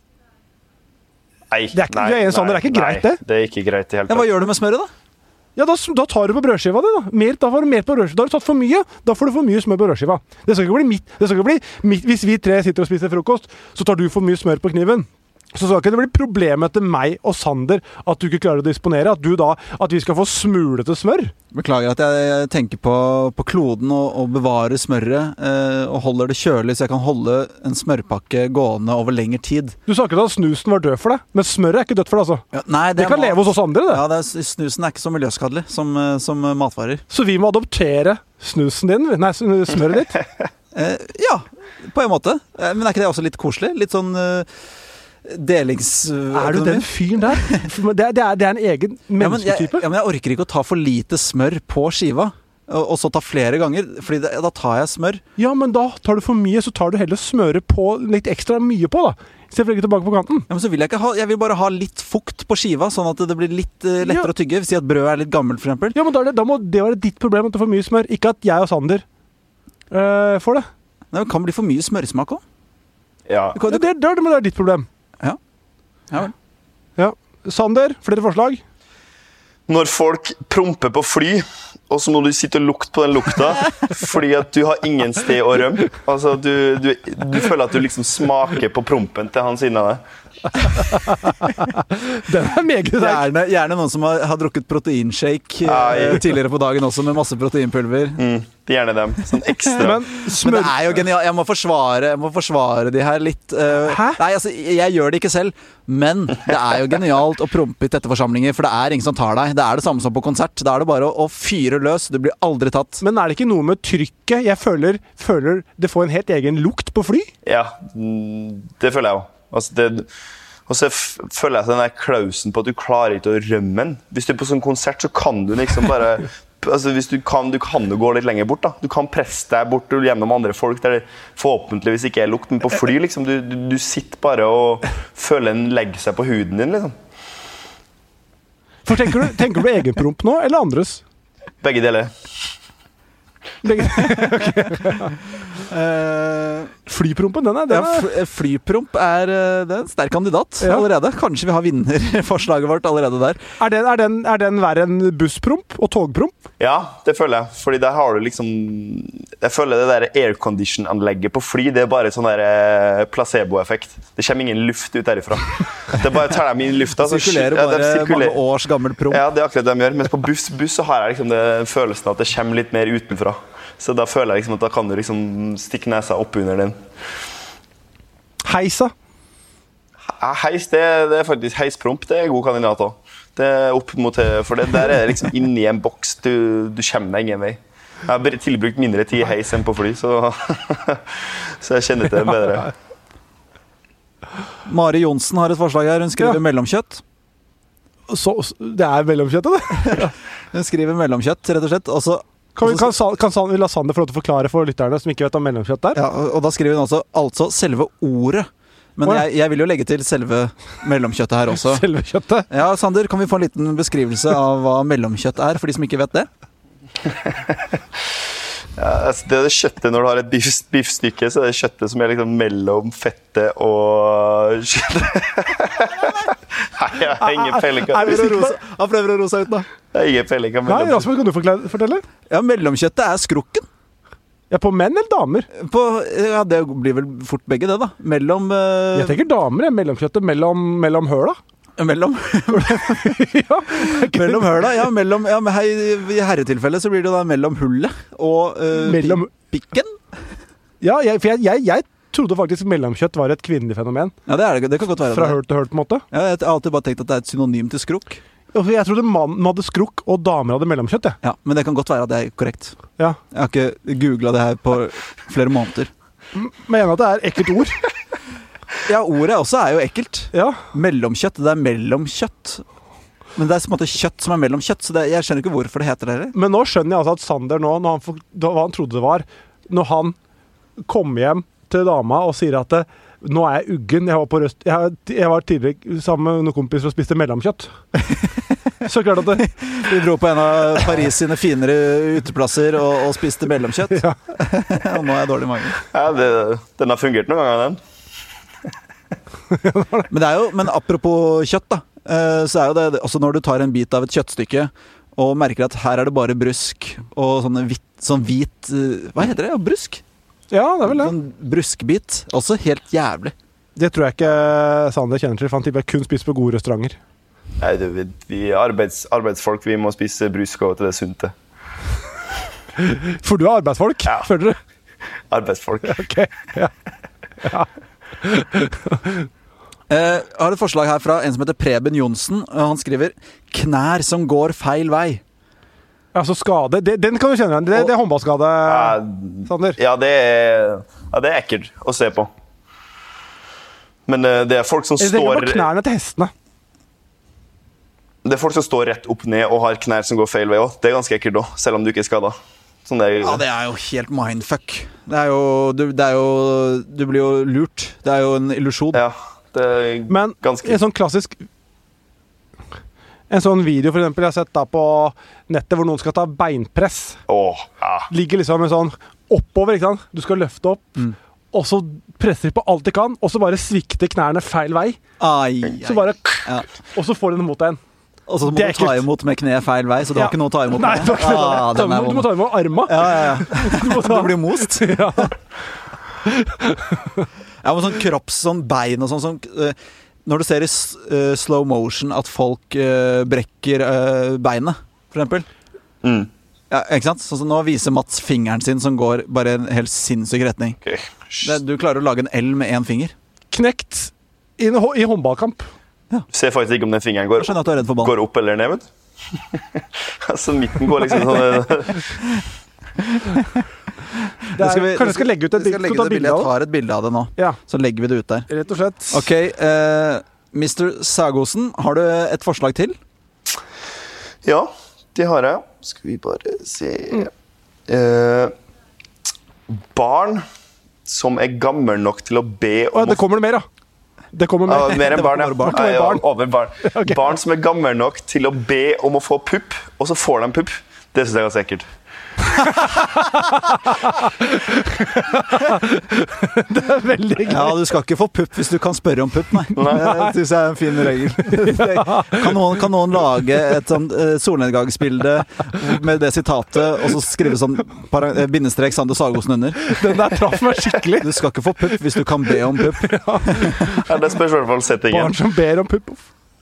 S3: Nei,
S2: det er ikke, nei, du er en sånn, det er ikke greit, det.
S3: Det er ikke greit i hele tatt.
S1: Ja, hva gjør du med smøret da?
S2: Ja, da, da tar du på brødskiva di, da. Mer, da får du mer på brødskiva. Da har du tatt for mye. Da får du for mye smør på brødskiva. Det skal ikke bli mitt. Det skal ikke bli mitt. Hvis vi tre sitter og spiser frokost, så tar du for mye smør på kniven. Så skal ikke det bli problemet til meg og Sander at du ikke klarer å disponere, at du da, at vi skal få smulete smør.
S1: Beklager at jeg tenker på, på kloden og, og bevarer smøret eh, og holder det kjølig så jeg kan holde en smørpakke gående over lengre tid.
S2: Du sa ikke at snusen var død for deg, men smøret er ikke dødt for deg altså.
S1: Ja, nei, det,
S2: det kan
S1: mat.
S2: leve hos oss andre, det.
S1: Ja, det er, snusen er ikke så miljøskadelig som, som matvarer.
S2: Så vi må adoptere snusen din, nei, smøret ditt?
S1: Eh, ja, på en måte. Eh, men er ikke det også litt koselig? Litt sånn eh, delings...
S2: Er du den fyren der? Det er, det er, det er en egen mennesketype.
S1: Ja, men jeg, ja, men jeg orker ikke å ta for lite smør på skiva. Og, og så ta flere ganger, fordi det, da tar jeg smør.
S2: Ja, men da tar du for mye, så tar du heller smøre på litt ekstra mye på, da. Selvfølgelig tilbake på kanten.
S1: Ja, men så vil jeg ikke ha, jeg vil bare ha litt fukt på skiva, sånn at det blir litt uh, lettere ja. å tygge. Si at brødet er litt gammelt, for eksempel.
S2: Ja, men da, det, da må det være ditt problem at du får mye smør. Ikke at jeg og Sander uh, får det.
S1: Nei, det kan bli for mye smørsmak også.
S3: Ja.
S2: Du kan, det, det, det, det er ditt problem.
S1: Ja. Ja vel.
S2: Ja. Sander, flere forslag?
S3: Når folk promper på fly, og så må du sitte og lukte på den lukta fordi at du har ingen sted å rømme. Altså, du, du, du føler at du liksom smaker på prompen til han siden av deg.
S2: Den er meget sterk.
S1: Gjerne, gjerne noen som har, har drukket proteinshake eh, tidligere på dagen også, med masse proteinpulver.
S3: Mm, gjerne dem, sånn ekstra.
S2: Men,
S1: Men det er jo genialt. Jeg må forsvare, jeg må forsvare de her litt. Uh,
S2: Hæ?
S1: Nei, altså, jeg gjør det ikke selv, men det er jo genialt å prompe i tette forsamlinger, for det er ingen som tar deg. Det er det samme som på konsert. Da er det bare å, å fyre løs. Du blir aldri tatt.
S2: Men er det ikke noe med trykket? Jeg føler, føler det får en helt egen lukt på fly.
S3: Ja, det føler jeg også. Altså det, og så føler jeg den der klausen på at du klarer ikke å rømme den. Hvis du er på sånn konsert, så kan du liksom bare altså hvis du kan, du kan jo gå litt lenger bort da. Du kan presse deg bort gjennom andre folk der det forhåpentligvis ikke er lukt, men på fly liksom, du, du, du sitter bare og føler den legger seg på huden din liksom.
S2: For tenker du, tenker du egenpromp nå, eller andres?
S3: Begge deler.
S2: Begge okay. Uh, flyprompen, den er, den er...
S1: Ja, flypromp er, det er en sterk kandidat ja. allerede. Kanskje vi har vinnerforslaget vårt allerede der.
S2: Er den, er den, er den verre enn busspromp og togpromp?
S3: Ja, det føler jeg. Fordi der har du liksom... Jeg føler det der aircondition-anlegget på fly, det er bare sånn der placebo-effekt. Det kommer ingen luft ut derifra. Det er bare tar dem inn i lufta.
S1: Det sirkulerer bare ja, sirkulerer. mange års gammel promp.
S3: Ja, det er akkurat det de gjør. Mens på buss, buss så har jeg liksom det følelsen at det kommer litt mer utenfra. Så da føler jeg liksom at da kan du liksom stikke nesa opp under den.
S2: Heisa?
S3: Heis, det, det er faktisk heispromp. Det er god kandidat også. Det er opp mot, for det der er liksom inni en boks. Du, du kommer deg ingen vei. Jeg har bare tilbrukt mindre tid i heis enn på fly, så, så jeg kjenner til det bedre.
S1: Mari Jonsen har et forslag her. Hun skriver ja. mellomkjøtt.
S2: Så, det er mellomkjøttet, det?
S1: Hun skriver mellomkjøtt, rett og slett. Og så
S2: Kan, vi, kan, kan, kan vi la Sander få lov til å forklare for lytterne som ikke vet om mellomkjøtt der?
S1: Ja, og, og da skriver hun også altså selve ordet. Men oh, ja. jeg, jeg vil jo legge til selve mellomkjøttet her også.
S2: Selve kjøttet?
S1: Ja, Sander, kan vi få en liten beskrivelse av hva mellomkjøtt er, for de som ikke vet det?
S3: Ja, altså det er det kjøttet når du har et biff, biffstykke, så er det kjøttet som er liksom mellom fettet og kjøttet. Nei, jeg har ingen peiling.
S1: Han prøver å rosa ut da.
S3: Jeg har ingen peiling.
S2: Nei, Rasmus, kan du fortelle?
S1: Ja, mellomkjøttet er skrukken.
S2: Ja, på menn eller damer?
S1: På, ja, det blir vel fort begge det da. Mellom... Uh...
S2: Jeg tenker damer, jeg. Mellomkjøttet mellom, mellom høla.
S1: Mellom
S2: ja,
S1: mellom høla, ja, mellom, ja, men hei, i herretilfellet så blir det da mellom hullet og uh,
S2: mellom
S1: pikken.
S2: Ja, jeg, for jeg, jeg, jeg trodde faktisk mellomkjøtt var et kvinnelig fenomen.
S1: Ja, det er det, det kan godt være.
S2: Fra hørt til hørt på en måte.
S1: Ja, jeg har alltid bare tenkt at det er et synonym til skrukk.
S2: Jeg trodde mannen hadde skrukk og damer hadde mellomkjøtt, ja.
S1: Ja, men det kan godt være at det er korrekt.
S2: Ja.
S1: Jeg har ikke googlet det her på flere måneder.
S2: Men at det er ekkelt ord.
S1: Ja, ordet også er jo ekkelt.
S2: Ja.
S1: Mellomkjøtt, det er mellomkjøtt. Men det er på en måte kjøtt som er mellomkjøtt, så det, jeg skjønner ikke hvorfor det heter det.
S2: Men nå skjønner jeg altså at Sander nå, når han, hva han trodde det var, når han kom hjem til dama og sier at det, nå er jeg uggen, jeg var på røst, jeg, jeg var tidligere sammen med noen kompiser og spiste mellomkjøtt. Så klart at det...
S1: Vi dro på en av Paris sine finere uteplasser og, og spiste mellomkjøtt. Ja. Og nå er jeg dårlig i magen.
S3: Ja, det, den har fungert noen ganger, den.
S1: Men det er jo, men apropos kjøtt da, så er jo det, også når du tar en bit av et kjøttstykke og merker at her er det bare brusk og sånne hvit, sånn hvit, hva heter det? Ja, brusk?
S2: Ja, det er vel det.
S1: Sånn bruskbit, også helt jævlig.
S2: Det tror jeg ikke Sander kjenner til, for han tipper jeg kun spiser på gode restauranter.
S3: Nei, du, vi, vi arbeids, arbeidsfolk, vi må spise brusk og til det sunte.
S2: For du er arbeidsfolk,
S3: ja.
S2: Føler du?
S3: Arbeidsfolk.
S2: Ok, ja. Ja.
S1: Jeg har et forslag her fra en som heter Preben Jonsen. Han skriver knær som går feil vei.
S2: Altså skade, det, den kan du kjenne igjen. Det, det er håndballskade,
S3: Ja,
S2: Sander.
S3: ja, det er, ja, det er ekkelt å se på. Men eh, det er folk som
S2: Jeg tenker
S3: står
S2: på knærne til hestene.
S3: Det er folk som står rett opp ned og har knær som går feil vei også. Det er ganske ekkelt også, selv om du ikke er skadet. Sånn det er,
S1: Ja, det er jo helt mindfuck. Det er jo, du, det er jo Du blir jo lurt. Det er jo en illusjon.
S3: ja, det er
S2: Men
S3: ganske
S2: en sånn klassisk En sånn video for eksempel jeg har sett da på nettet hvor noen skal ta beinpress.
S3: Åh, ja.
S2: Ligger liksom en sånn oppover, ikke sant? Du skal løfte opp,
S1: Mm.
S2: og så presser de på alt de kan, og så bare svikter knærne feil vei.
S1: Ai, ai.
S2: Så bare,
S1: Ja.
S2: Og så får de den mot deg igjen.
S1: Og så må
S2: Det er
S1: du ta
S2: ekkelt.
S1: imot med kneet feil vei, så du
S2: Ja.
S1: har ikke noe å ta imot
S2: Nei,
S1: med.
S2: du, har ikke det.
S1: Ah, den er
S2: du må
S1: vond.
S2: ta imot arma.
S1: Ja, ja, ja.
S2: Du må ta,
S1: Du blir most.
S2: ja.
S1: Ja, men sånn kropps, sånn bein og sånn, sånn eh, når du ser i s- eh, slow motion at folk eh, brekker eh, beinet, for eksempel.
S3: Mm.
S1: Ja, ikke sant? Sånn som nå viser Mats fingeren sin som går bare i en helt sinnssyk retning.
S3: Ok.
S1: Det, du klarer å lage en L med én finger.
S2: Knekt i, en hå- i håndballkamp.
S3: Du ser faktisk ikke om den fingeren går,
S1: Jeg skjønner at du er redd for ball.
S3: går opp eller ned, vet du. Altså, midten går liksom sånn
S2: Det er,
S1: skal vi-
S2: kanskje jeg skal legge ut et
S1: Vi skal
S2: bilde
S1: legge
S2: ta
S1: ut et bilde.
S2: bilde
S1: Jeg
S2: av det.
S1: tar et bilde av det nå,
S2: Ja,
S1: så legger vi det ut der.
S2: rett og slett.
S1: Ok, eh, mister Sagosen, har du et forslag til?
S3: Ja, det har jeg. Skal vi bare se eh, Barn som er gammel nok til å be
S2: Å,
S3: om
S2: det kommer det mer, da. Det kommer mer.
S3: Ja, mer enn
S1: Det var
S3: barn, ja.
S1: bare barn.
S3: Ja, ja,
S2: Barn.
S3: over barn.
S2: Ok.
S3: Barn som er gamle nok til å be om å få pupp, og så får de pupp. Det syns jeg er ganske ekkelt.
S2: Det er veldig gøy.
S1: Ja, du skal ikke få pupp hvis du kan spørre om pupp, nei. Det syns jeg er en fin regel. Kan noen, kan noen lage et sånn eh, solnedgangsbilde med det sitatet, og så skrive sånn para- eh, bindestrek Sander Sagosen under?
S2: Den der traff meg skikkelig.
S1: Du skal ikke få pupp hvis du kan be om pupp.
S3: Ja, det spørs i hvert fall settingen.
S2: Barn som ber om pupp.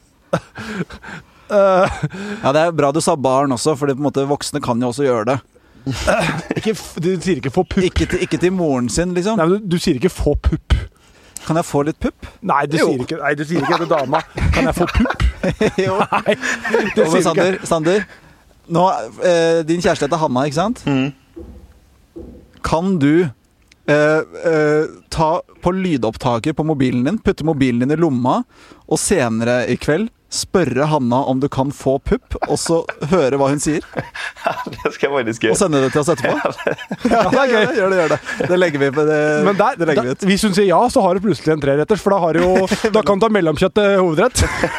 S1: Ja, det er bra du sa barn også, for voksne kan jo også gjøre det.
S2: Ikke, f- du sier ikke 'få pupp'.
S1: Ikke til, ikke til moren sin, liksom.
S2: Nei, men du, du sier ikke 'få pupp'.
S1: Kan jeg få litt pupp?
S2: Nei, du
S1: Jo.
S2: sier ikke Nei, du sier ikke til dama 'kan jeg få pupp'?
S1: Jo.
S2: Nei, det
S1: Og
S2: sier
S1: men
S2: du ikke.
S1: Sander, Sander nå, eh, din kjæreste heter Hanna, ikke sant?
S3: Mm.
S1: Kan du eh, eh, ta på lydopptaker på mobilen din, putte mobilen din i lomma, og senere i kveld spørre Hanna om du kan få pupp, og så høre hva hun sier,
S3: Det skal jeg faktisk
S1: og
S3: gjøre.
S1: sende det til oss etterpå? Ja,
S2: det er gøy.
S1: Gjør det, gjør det. Det legger vi på det.
S2: Men der,
S1: det legger vi
S2: da,
S1: ut.
S2: hvis hun sier ja, så har du plutselig en treretters, for da, har du jo, da kan du ta mellomkjøtt til hovedrett.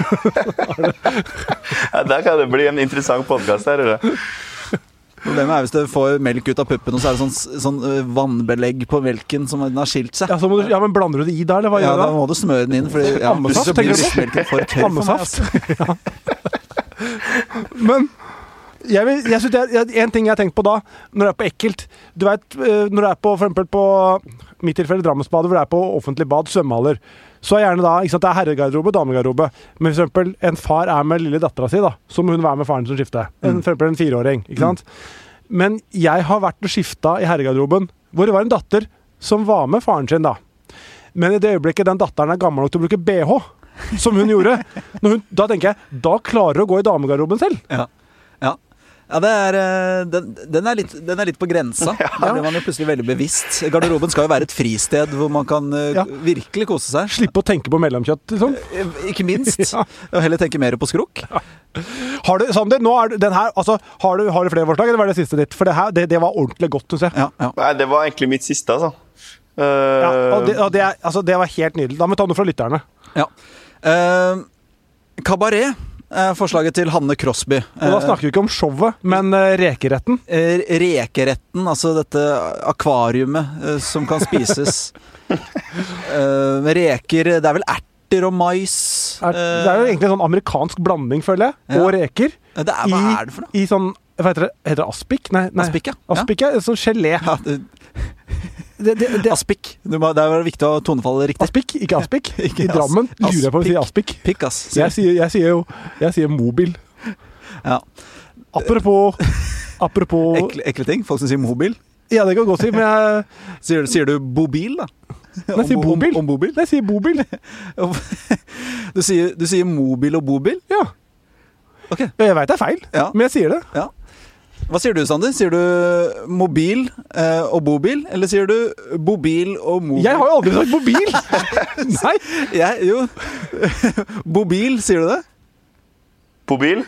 S3: Ja, der kan det bli en interessant podkast her. Eller?
S1: Problemet er hvis du får melk ut av puppen, og så er det sånn, sånn eh, vannbelegg på melken som den har skilt seg.
S2: Ja, så må du, ja, men blander du det i der, eller hva
S1: Ja,
S2: gjør
S1: da
S2: du?
S1: må du smøre den inn, fordi ja,
S2: Ammesaft,
S1: så blir
S2: tenker du på?
S1: melken for tørr for meg.
S2: Ammesaft.
S1: Altså.
S2: Men jeg, vil, jeg synes det er en ting jeg har tenkt på da, når det er på ekkelt. Du vet, eh, når det er på, for eksempel på mitt tilfelle Drammensbadet, hvor det er på offentlig bad, svømmehaller, så er gjerne da, ikke sant, det er herregarderobe, damegarderobe. Men for eksempel en far er med lille dattera si, da, så må hun være med faren som skifter. En, for eksempel en fireåring, ikke sant. Men jeg har vært og skifta i herregarderoben, hvor det var en datter som var med faren sin, da. Men i det øyeblikket den datteren er gammel nok til å bruke B H, som hun gjorde, når hun, da tenker jeg, da klarer hun å gå i damegarderoben selv.
S1: Ja. Ja. Ja, det er, eh, den, den, er litt, den er litt på grensa. Da blir man jo plutselig veldig bevisst. Garderoben skal jo være et fristed hvor man kan eh,
S2: Ja.
S1: virkelig kose seg.
S2: Slippe å tenke på mellomkjøtt, liksom.
S1: Eh, Ikke minst.
S2: Ja.
S1: Og heller tenke mer på skrukk.
S2: Har du, Sander, nå er du, den her, altså, har du, har du flere forslag, eller var det siste ditt? For det her, det, det var ordentlig godt, synes jeg.
S1: Ja, ja.
S3: Nei, det var egentlig mitt siste, altså. Uh,
S2: Ja, og det, og det, er, altså, det var helt nydelig. Da må vi ta noe fra lytterne.
S1: ja. Eh, kabaret er forslaget til Hanne Crosby.
S2: Og da snakker vi ikke om showet, men uh, rekeretten.
S1: Eh, rekeretten, altså dette akvariumet eh, som kan spises. Eh, med reker, det er vel erter og mais.
S2: Er, det er jo egentlig en sånn amerikansk blanding, føler jeg,
S1: Ja.
S2: og reker.
S1: Eh, det er, hva
S2: I,
S1: er det for noe?
S2: I sånn, hva heter det? Heter det aspik? Nei, nei.
S1: Aspik, ja.
S2: Aspik er sånn gelé.
S1: Ja, det,
S2: Det, det, det,
S1: aspik. Du må, det er viktig å tonefallet riktig.
S2: aspik, ikke aspik.
S1: Ikke
S2: I Drammen
S1: as-
S2: lurer jeg på om vi sier aspik.
S1: Pikk, ass.
S2: Jeg sier, jeg sier jo jeg sier mobil.
S1: Ja.
S2: Apropos Apropos
S1: Ekle, ekle ting. Folk som sier mobil.
S2: Ja, det kan godt si, men jeg,
S1: Sier, sier du bobil, da?
S2: jeg sier
S1: Om-
S2: bobil.
S1: Om, om bobil?
S2: jeg sier bobil.
S1: Du sier, du sier mobil og bobil?
S2: Ja.
S1: Ok.
S2: Jeg veit det er feil,
S1: Ja.
S2: men jeg sier det.
S1: Ja. Hva sier du, Sander? Sier du mobil eh, og bobil, eller sier du bobil og mobil?
S2: Jeg har jo aldri sagt mobil! Nei!
S1: Jeg, jo. Bobil, sier du det?
S3: Bobil?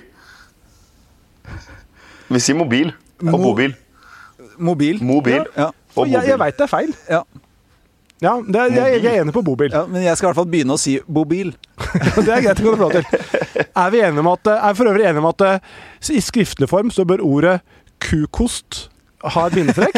S3: Vi sier mobil og
S1: Mo-
S3: bobil.
S1: Mobil.
S3: Mobil
S1: Ja.
S3: og
S2: Jeg, jeg
S3: bobil.
S2: vet det er feil.
S1: Ja.
S2: Ja, det er, jeg, jeg er enig på bobil.
S1: ja, men jeg skal i hvert fall begynne å si bobil.
S2: Det er greit å gå til. Er vi enige om at, er for øvrig enige om at eh, i skriftlig form så bør ordet kukost ha et bindestrek?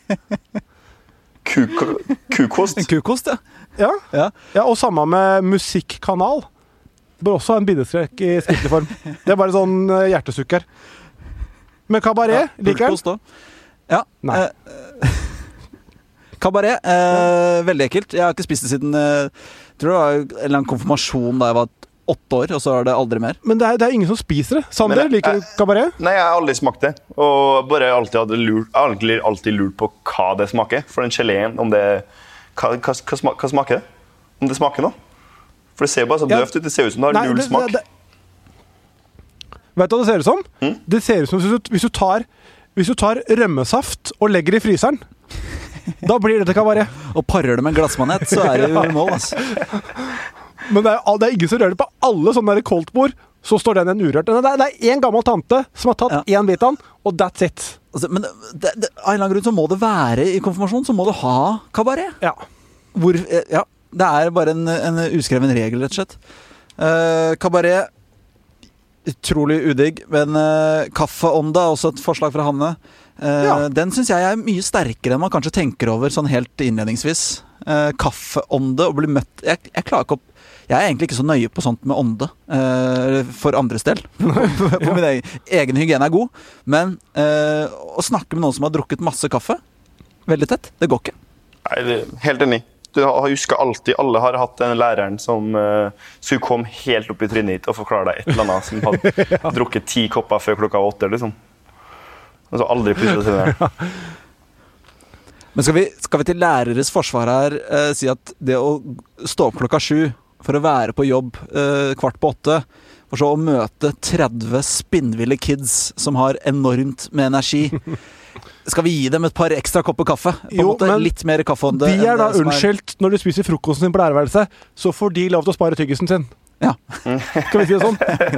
S3: Kuk- Kukost?
S1: En kukost, ja.
S2: Ja.
S1: ja.
S2: Ja, og samme med musikkanal. Bør også ha en bindestrek i skriftlig form. Det er bare sånn eh, hjertesukker. Men kabaret, liker
S1: Pulkost også. Ja.
S2: Nei.
S1: Eh, Kabaret, eh, veldig ekkelt. Jeg har ikke spist det siden eh, jeg tror det var en eller annen konfirmasjon da jeg var åtte år, og så er det aldri mer.
S2: Men det er, det er ingen som spiser det. Sander,
S3: Men jeg-
S2: liker du kabaret?
S3: Nei, jeg har aldri smakt det. Og bare alltid hadde lurt, jeg har egentlig alltid lurt på hva det smaker. For den geleen, om det hva, hva, hva, sma- hva smaker det? Om det smaker noe? For det ser jo bare så
S2: Ja.
S3: døvt ut. Det ser ut som det har
S2: Nei,
S3: null
S2: det-
S3: smak.
S2: det- det- Vet du hva det ser ut som?
S3: Mm?
S2: Det ser ut som hvis du, hvis, du tar, hvis du tar rømmesaft og legger i fryseren. Da blir dette kabaret.
S1: Og parer det med en glassmanet, så er det jo i mål, altså.
S2: Men det er, det er ingen som rører det på alle sånne der koldtbord. Så står den en urørt. Det er, det er en gammel tante som har tatt én bit av den, og that's it.
S1: Altså, men det, det, av en eller annen grunn så må det være i konfirmasjon, så må du ha kabaret.
S2: Ja.
S1: Hvor, eh, ja, det er bare en, en uskreven regel, rett og slett. Eh, kabaret, utrolig udigg, men eh, kaffeånda er også et forslag fra Hanne. Eh,
S2: Ja.
S1: Den synes jeg er mye sterkere enn man kanskje tenker over sånn helt innledningsvis. Eh, kaffeånde, å bli møtt jeg, jeg klarer ikke opp Jeg er egentlig ikke så nøye på sånt med ånde eh, for andres del. På min egen, egen hygiene er god, men eh, å snakke med noen som har drukket masse kaffe veldig tett, det går ikke.
S3: Nei, det, helt enig. Du har husker alltid, alle har hatt den læreren som uh, skulle komme helt opp i trynet ditt og forklare deg et eller annet som hadde ja. drukket ti kopper før klokka åtte, liksom. Og så aldri plutselig til det.
S1: Men skal vi, skal vi til læreres forsvar her eh, si at det å stå opp klokka sju for å være på jobb eh, kvart på åtte, for så å møte tretti spinnville kids som har enormt med energi, skal vi gi dem et par ekstra kopper kaffe? På
S2: Jo,
S1: en måte
S2: men
S1: litt mer kaffeånde.
S2: De er
S1: enn
S2: da
S1: det som
S2: unnskyldt når du spiser frokosten sin på lærerværelset, så får de lov til å spare tyggisen sin.
S1: Ja.
S2: Skal vi si det sånn?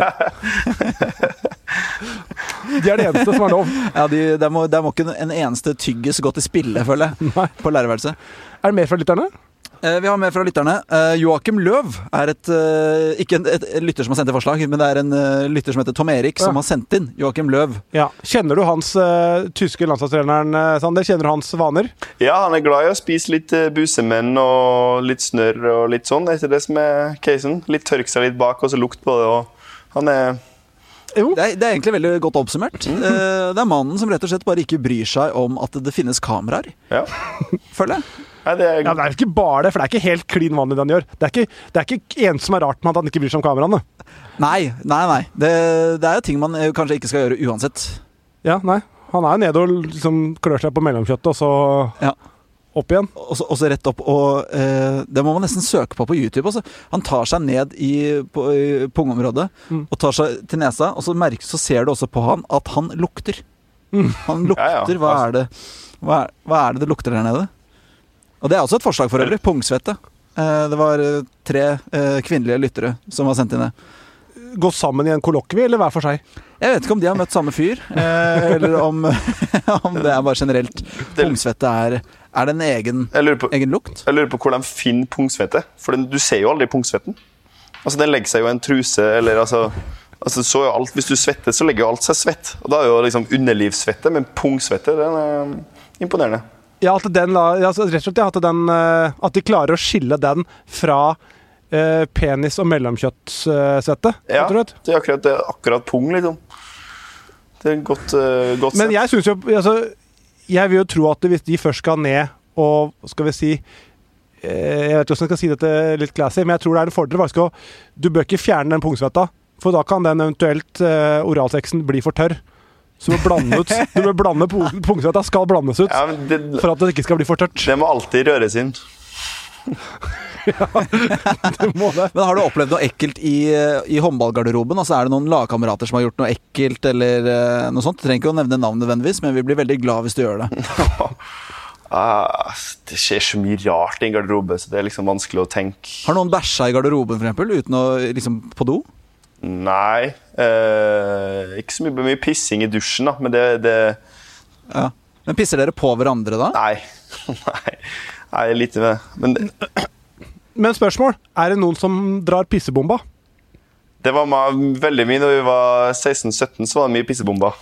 S2: De er det eneste som er lov.
S1: Ja, de, der, må, der må ikke en eneste tyggis gå til spille, føler jeg,
S2: Nei.
S1: på lærerværelset.
S2: Er det mer fra lytterne?
S1: Eh, vi har med fra lytterne. Eh, Joakim Løv er et, eh, ikke en et, et lytter som har sendt inn forslag, men det er en eh, lytter som heter Tom Erik, som
S2: Ja.
S1: har sendt inn Joakim Løv.
S2: Ja. Kjenner du hans uh, tyske landslagstreneren, uh, Sander? Kjenner du hans vaner?
S3: Ja, han er glad i å spise litt uh, busemenn og litt snørr og litt sånn. Det er det som er casen. Litt tørke seg litt bak og så lukt på det. Og han er
S2: Jo.
S1: Det er, det er egentlig veldig godt oppsummert. Eh, det er mannen som rett og slett bare ikke bryr seg om at det finnes kameraer,
S3: Ja.
S1: føler jeg.
S3: Nei, det er
S2: Ja, det er jo ikke bare det, for det er ikke helt klin vanlig det han gjør. Det er ikke, det er ikke en som er rart med at han ikke bryr seg om kameraene.
S1: Nei, nei, nei. Det, det er jo ting man eh, kanskje ikke skal gjøre uansett.
S2: Ja, nei. Han er jo nede og liksom klør seg på mellomkjøttet, og så
S1: Ja.
S2: opp igjen.
S1: Og så og så rett opp, og eh, det må man nesten søke på på YouTube. Altså. Han tar seg ned i, på, i pungområdet
S2: Mm.
S1: og tar seg til nesa, og så, merker, så ser du også på han at han lukter.
S2: Mm.
S1: Han lukter.
S3: Ja, ja.
S1: Hva, er det, hva, er, hva er det det lukter der nede? Og det er også et forslag for øvrig. Pungsvette. Eh, det var eh, tre eh, kvinnelige lyttere som har sendt inn det.
S2: Gå sammen i en kollokvie, eller hver for seg?
S1: Jeg vet ikke om de har møtt samme fyr, eh, eller om, om det er bare generelt. Pungsvette er, er det en egen,
S3: Jeg lurer på,
S1: egen lukt?
S3: jeg lurer på hvor de finner pungsvette. For den, du ser jo aldri pungsvetten. Altså, den legger seg jo i en truse, eller altså, altså så er jo alt, hvis du svetter, så legger jo alt seg svett. Og da er jo liksom underlivssvette, men pungsvette, den er imponerende.
S2: Ja, at, den, la- ja, altså, rett og slett, ja, at, den, eh, at de klarer å skille den fra eh, penis- og mellomkjøttsvette.
S3: Ja,
S2: rett og slett.
S3: det er akkurat, det er akkurat pung, liksom. Det er godt, uh, godt
S2: Men
S3: sett.
S2: jeg synes jo altså, jeg vil jo tro at hvis de først skal ned og skal vi si eh, Jeg vet ikke hvordan jeg skal si dette litt classy, men jeg tror det er en fordel faktisk å Du bør ikke fjerne den pungsvetta, for da kan den eventuelt eh, oralsexen bli for tørr. Så du bør blande ut Du bør blande pu- pungsvetta skal blandes ut
S3: Ja, men det,
S2: for at det ikke skal bli for tørt.
S3: det må alltid røres inn.
S2: Ja, det må det.
S1: Men har du opplevd noe ekkelt i, i håndballgarderoben? Altså er det noen lagkamerater som har gjort noe ekkelt, eller uh, noe sånt? Du trenger ikke å nevne navn nødvendigvis, men vi blir veldig glad hvis du gjør det.
S3: Ah, det skjer så mye rart i en garderobe, så det er liksom vanskelig å tenke.
S1: Har noen bæsja i garderoben, for eksempel, uten å liksom på do?
S3: Nei, eh, ikke så mye, mye pissing i dusjen, da, men det, det...
S1: Ja. Men pisser dere på hverandre da?
S3: Nei, nei, nei lite med men,
S2: men spørsmål, er det noen som drar pissebomba?
S3: Det var ma- veldig mye. Når vi var seksten sytten, så var det mye pissebomba.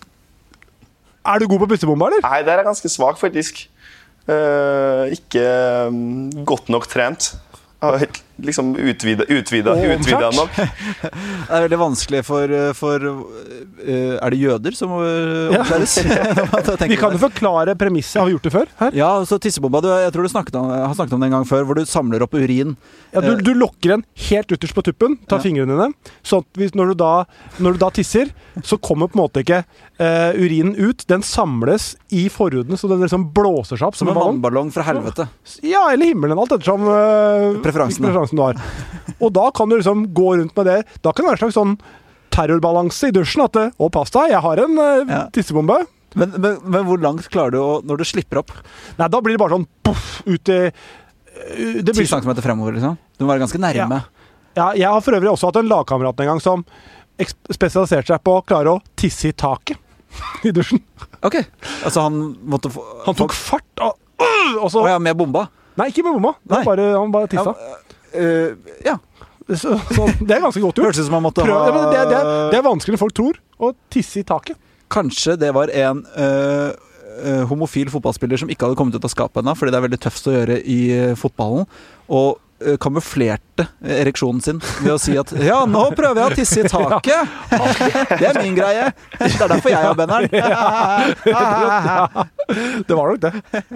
S2: Er du god på pissebomba, eller?
S3: Nei, der er jeg ganske svak, faktisk. Uh, ikke um, godt nok trent. Jeg har liksom utvida, utvida,
S2: Åh,
S3: utvida
S2: takk.
S3: nok.
S1: Det er veldig vanskelig for, for uh, Er det jøder som uh,
S2: Ja.
S1: opplæres?
S2: Vi kan jo forklare premisset. Har vi gjort det før? Her?
S1: Ja, så tissebomba, du, jeg tror du snakket om, har snakket om det en gang før, hvor du samler opp urin.
S2: Ja, du, du lokker den helt ytterst på tuppen, tar
S1: Ja.
S2: fingrene dine, sånn at hvis, når, du da, når du da tisser, så kommer på en måte ikke uh, urinen ut. Den samles i forhudene, så den liksom blåser seg opp
S1: Som en vannballong fra helvete.
S2: Ja, eller himmelen, alt ettersom uh,
S1: Preferansen.
S2: preferansen du har. Og da kan du liksom gå rundt med det. Da kan det være en slags sånn terrorbalanse i dusjen. At det, å, pass deg, jeg har en uh,
S1: Ja.
S2: tissebombe.
S1: Men, men, men hvor langt klarer du å, når du slipper opp?
S2: Nei, da blir det bare sånn poff, ut i uh, det
S1: ti
S2: blir,
S1: centimeter fremover, liksom? Du må være ganske nærme.
S2: ja, Jeg har for øvrig også hatt en lagkamerat en gang som eks- spesialiserte seg på å klare å tisse i taket i dusjen.
S1: Ok, altså han måtte få...
S2: Han tok fart, og, øh, og så
S1: Å ja, med bomba?
S2: Nei, ikke med bomma.
S1: Nei.
S2: Han bare, han bare tissa.
S1: Ja, øh, ja.
S2: Så, så det er ganske godt gjort.
S1: Hørtes ut som han måtte
S2: Prøv,
S1: ha...
S2: ja, men det, det, er, det er vanskeligere enn folk tror, å tisse i taket.
S1: Kanskje det var en øh, øh, homofil fotballspiller som ikke hadde kommet ut av skapet ennå, fordi det er veldig tøft å gjøre i øh, fotballen, og øh, kamuflerte ereksjonen sin ved å si at ja, nå prøver jeg å tisse i taket. Det er min greie. Det er derfor jeg har benneren.
S2: Det var nok det.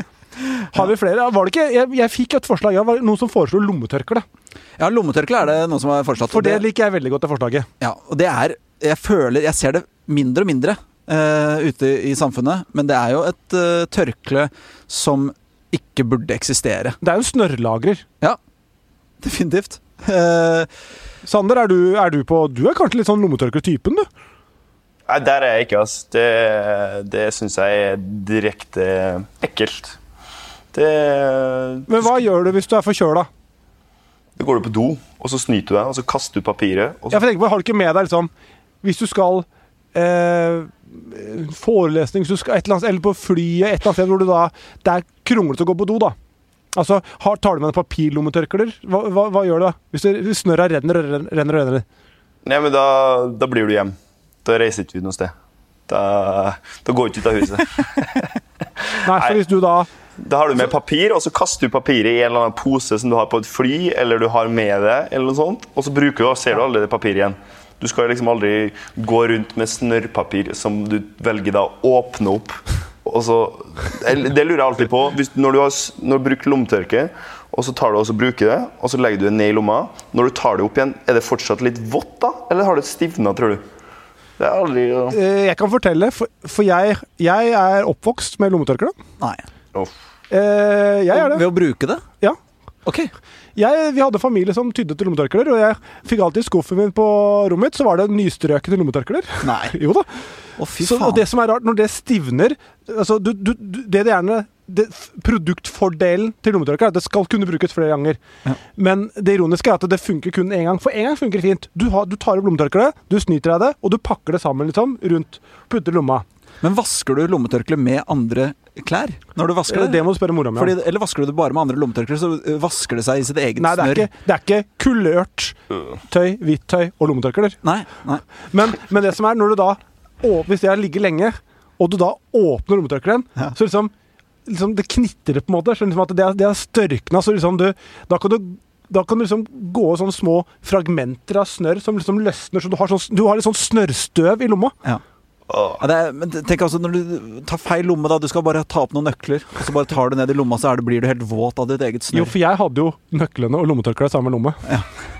S2: Har vi flere? Var det ikke, jeg, jeg fikk et forslag. Ja, var det noen som foreslo lommetørkle.
S1: Ja, lommetørkle er det noen som har foreslått.
S2: For
S1: og
S2: det liker jeg veldig godt, det forslaget.
S1: Ja, og det er, jeg føler, jeg ser det mindre og mindre uh, ute i samfunnet, men det er jo et uh, tørkle som ikke burde eksistere.
S2: Det er jo en snørrlagrer.
S1: Ja, definitivt. Uh,
S2: Sander, er du, er du på Du er kanskje litt sånn lommetørkle-typen, du?
S3: Nei, der er jeg ikke, altså. Det, det synes jeg er direkte ekkelt. Det...
S2: Men hva gjør du hvis du er forkjøla?
S3: Da går du på do, og så snyter du deg, og så kaster du papiret. Og så...
S2: Jeg får tenke på, har du ikke med deg liksom hvis du skal eh, forelesning så du skal et eller, annet, eller på flyet, et eller annet sted hvor du da det er kronglete å gå på do, da. Altså, har, tar du med deg papirlommetørkler? Hva, hva, hva gjør du da? Hvis, det, hvis snørra renner og renner, renner, renner.
S3: Nei, men da, da blir du hjem. Da reiser ikke vi noe sted. Da, da går du ikke ut av huset.
S2: Nei, så hvis du da
S3: Da har du med papir, og så kaster du papiret i en eller annen pose som du har på et fly, eller du har med det, eller noe sånt, og så bruker du, og ser du aldri det papiret igjen. Du skal liksom aldri gå rundt med snørrpapir som du velger da å åpne opp. Og så, det lurer jeg alltid på. Hvis, når, du har, når du bruker lommetørke, og så tar du og så bruker det, og så legger du det ned i lomma, når du tar det opp igjen, er det fortsatt litt vått da? Eller har det stivnet, tror du? Det er aldri...
S2: eh, Jeg kan fortelle, for, for jeg, jeg er oppvokst med lommetørkle.
S1: nei.
S3: Oh.
S2: Eh, jeg er det.
S1: Ved å bruke det?
S2: Ja.
S1: Ok.
S2: Jeg, vi hadde familie som tydde til lommetørklær, og jeg fikk alltid i skuffen min på rommet mitt, så var det nystrøkete lommetørklær.
S1: Nei.
S2: Jo da.
S1: Å, fy
S2: Så,
S1: faen.
S2: og det som er rart, når det stivner altså, du, du, du, det, det gjerne det, Produktfordelen til lommetørklær er at det skal kunne brukes flere ganger.
S1: Ja.
S2: Men det ironiske er at det funker kun én gang. For én gang funker det fint. Du, har, du tar opp lommetørkleet, du snyter av det, og du pakker det sammen liksom, rundt, putter i lomma.
S1: Men vasker du lommetørkle med andre klær? Når du vasker
S2: Det,
S1: det?
S2: det må du spørre mora mi om.
S1: Fordi, eller vasker du det bare med andre lommetørklær, så uh, vasker det seg i sitt eget
S2: Nei, det er,
S1: snørr?
S2: ikke, det er ikke kulørt tøy, hvitt tøy og lommetørklær.
S1: Nei, nei.
S2: Men, men det som er, når du da å, hvis det ligger lenge, og du da åpner lommetørkleen,
S1: Ja.
S2: så liksom, liksom det knitrer på en måte. Så liksom at det er, det er størkna, så liksom du da kan du da kan du liksom gå sånne små fragmenter av snørr som liksom løsner, så du har, sånn, du har litt sånn snørrstøv i lomma.
S1: Ja. Ja, det er, men tenk altså, når du tar feil lomme da, du skal bare ta opp noen nøkler, og så bare tar du ned i lomma, så er det, blir du helt våt av ditt eget snørr.
S2: Jo, for jeg hadde jo nøklene og lommetørkleet i samme lomme.
S1: Ja,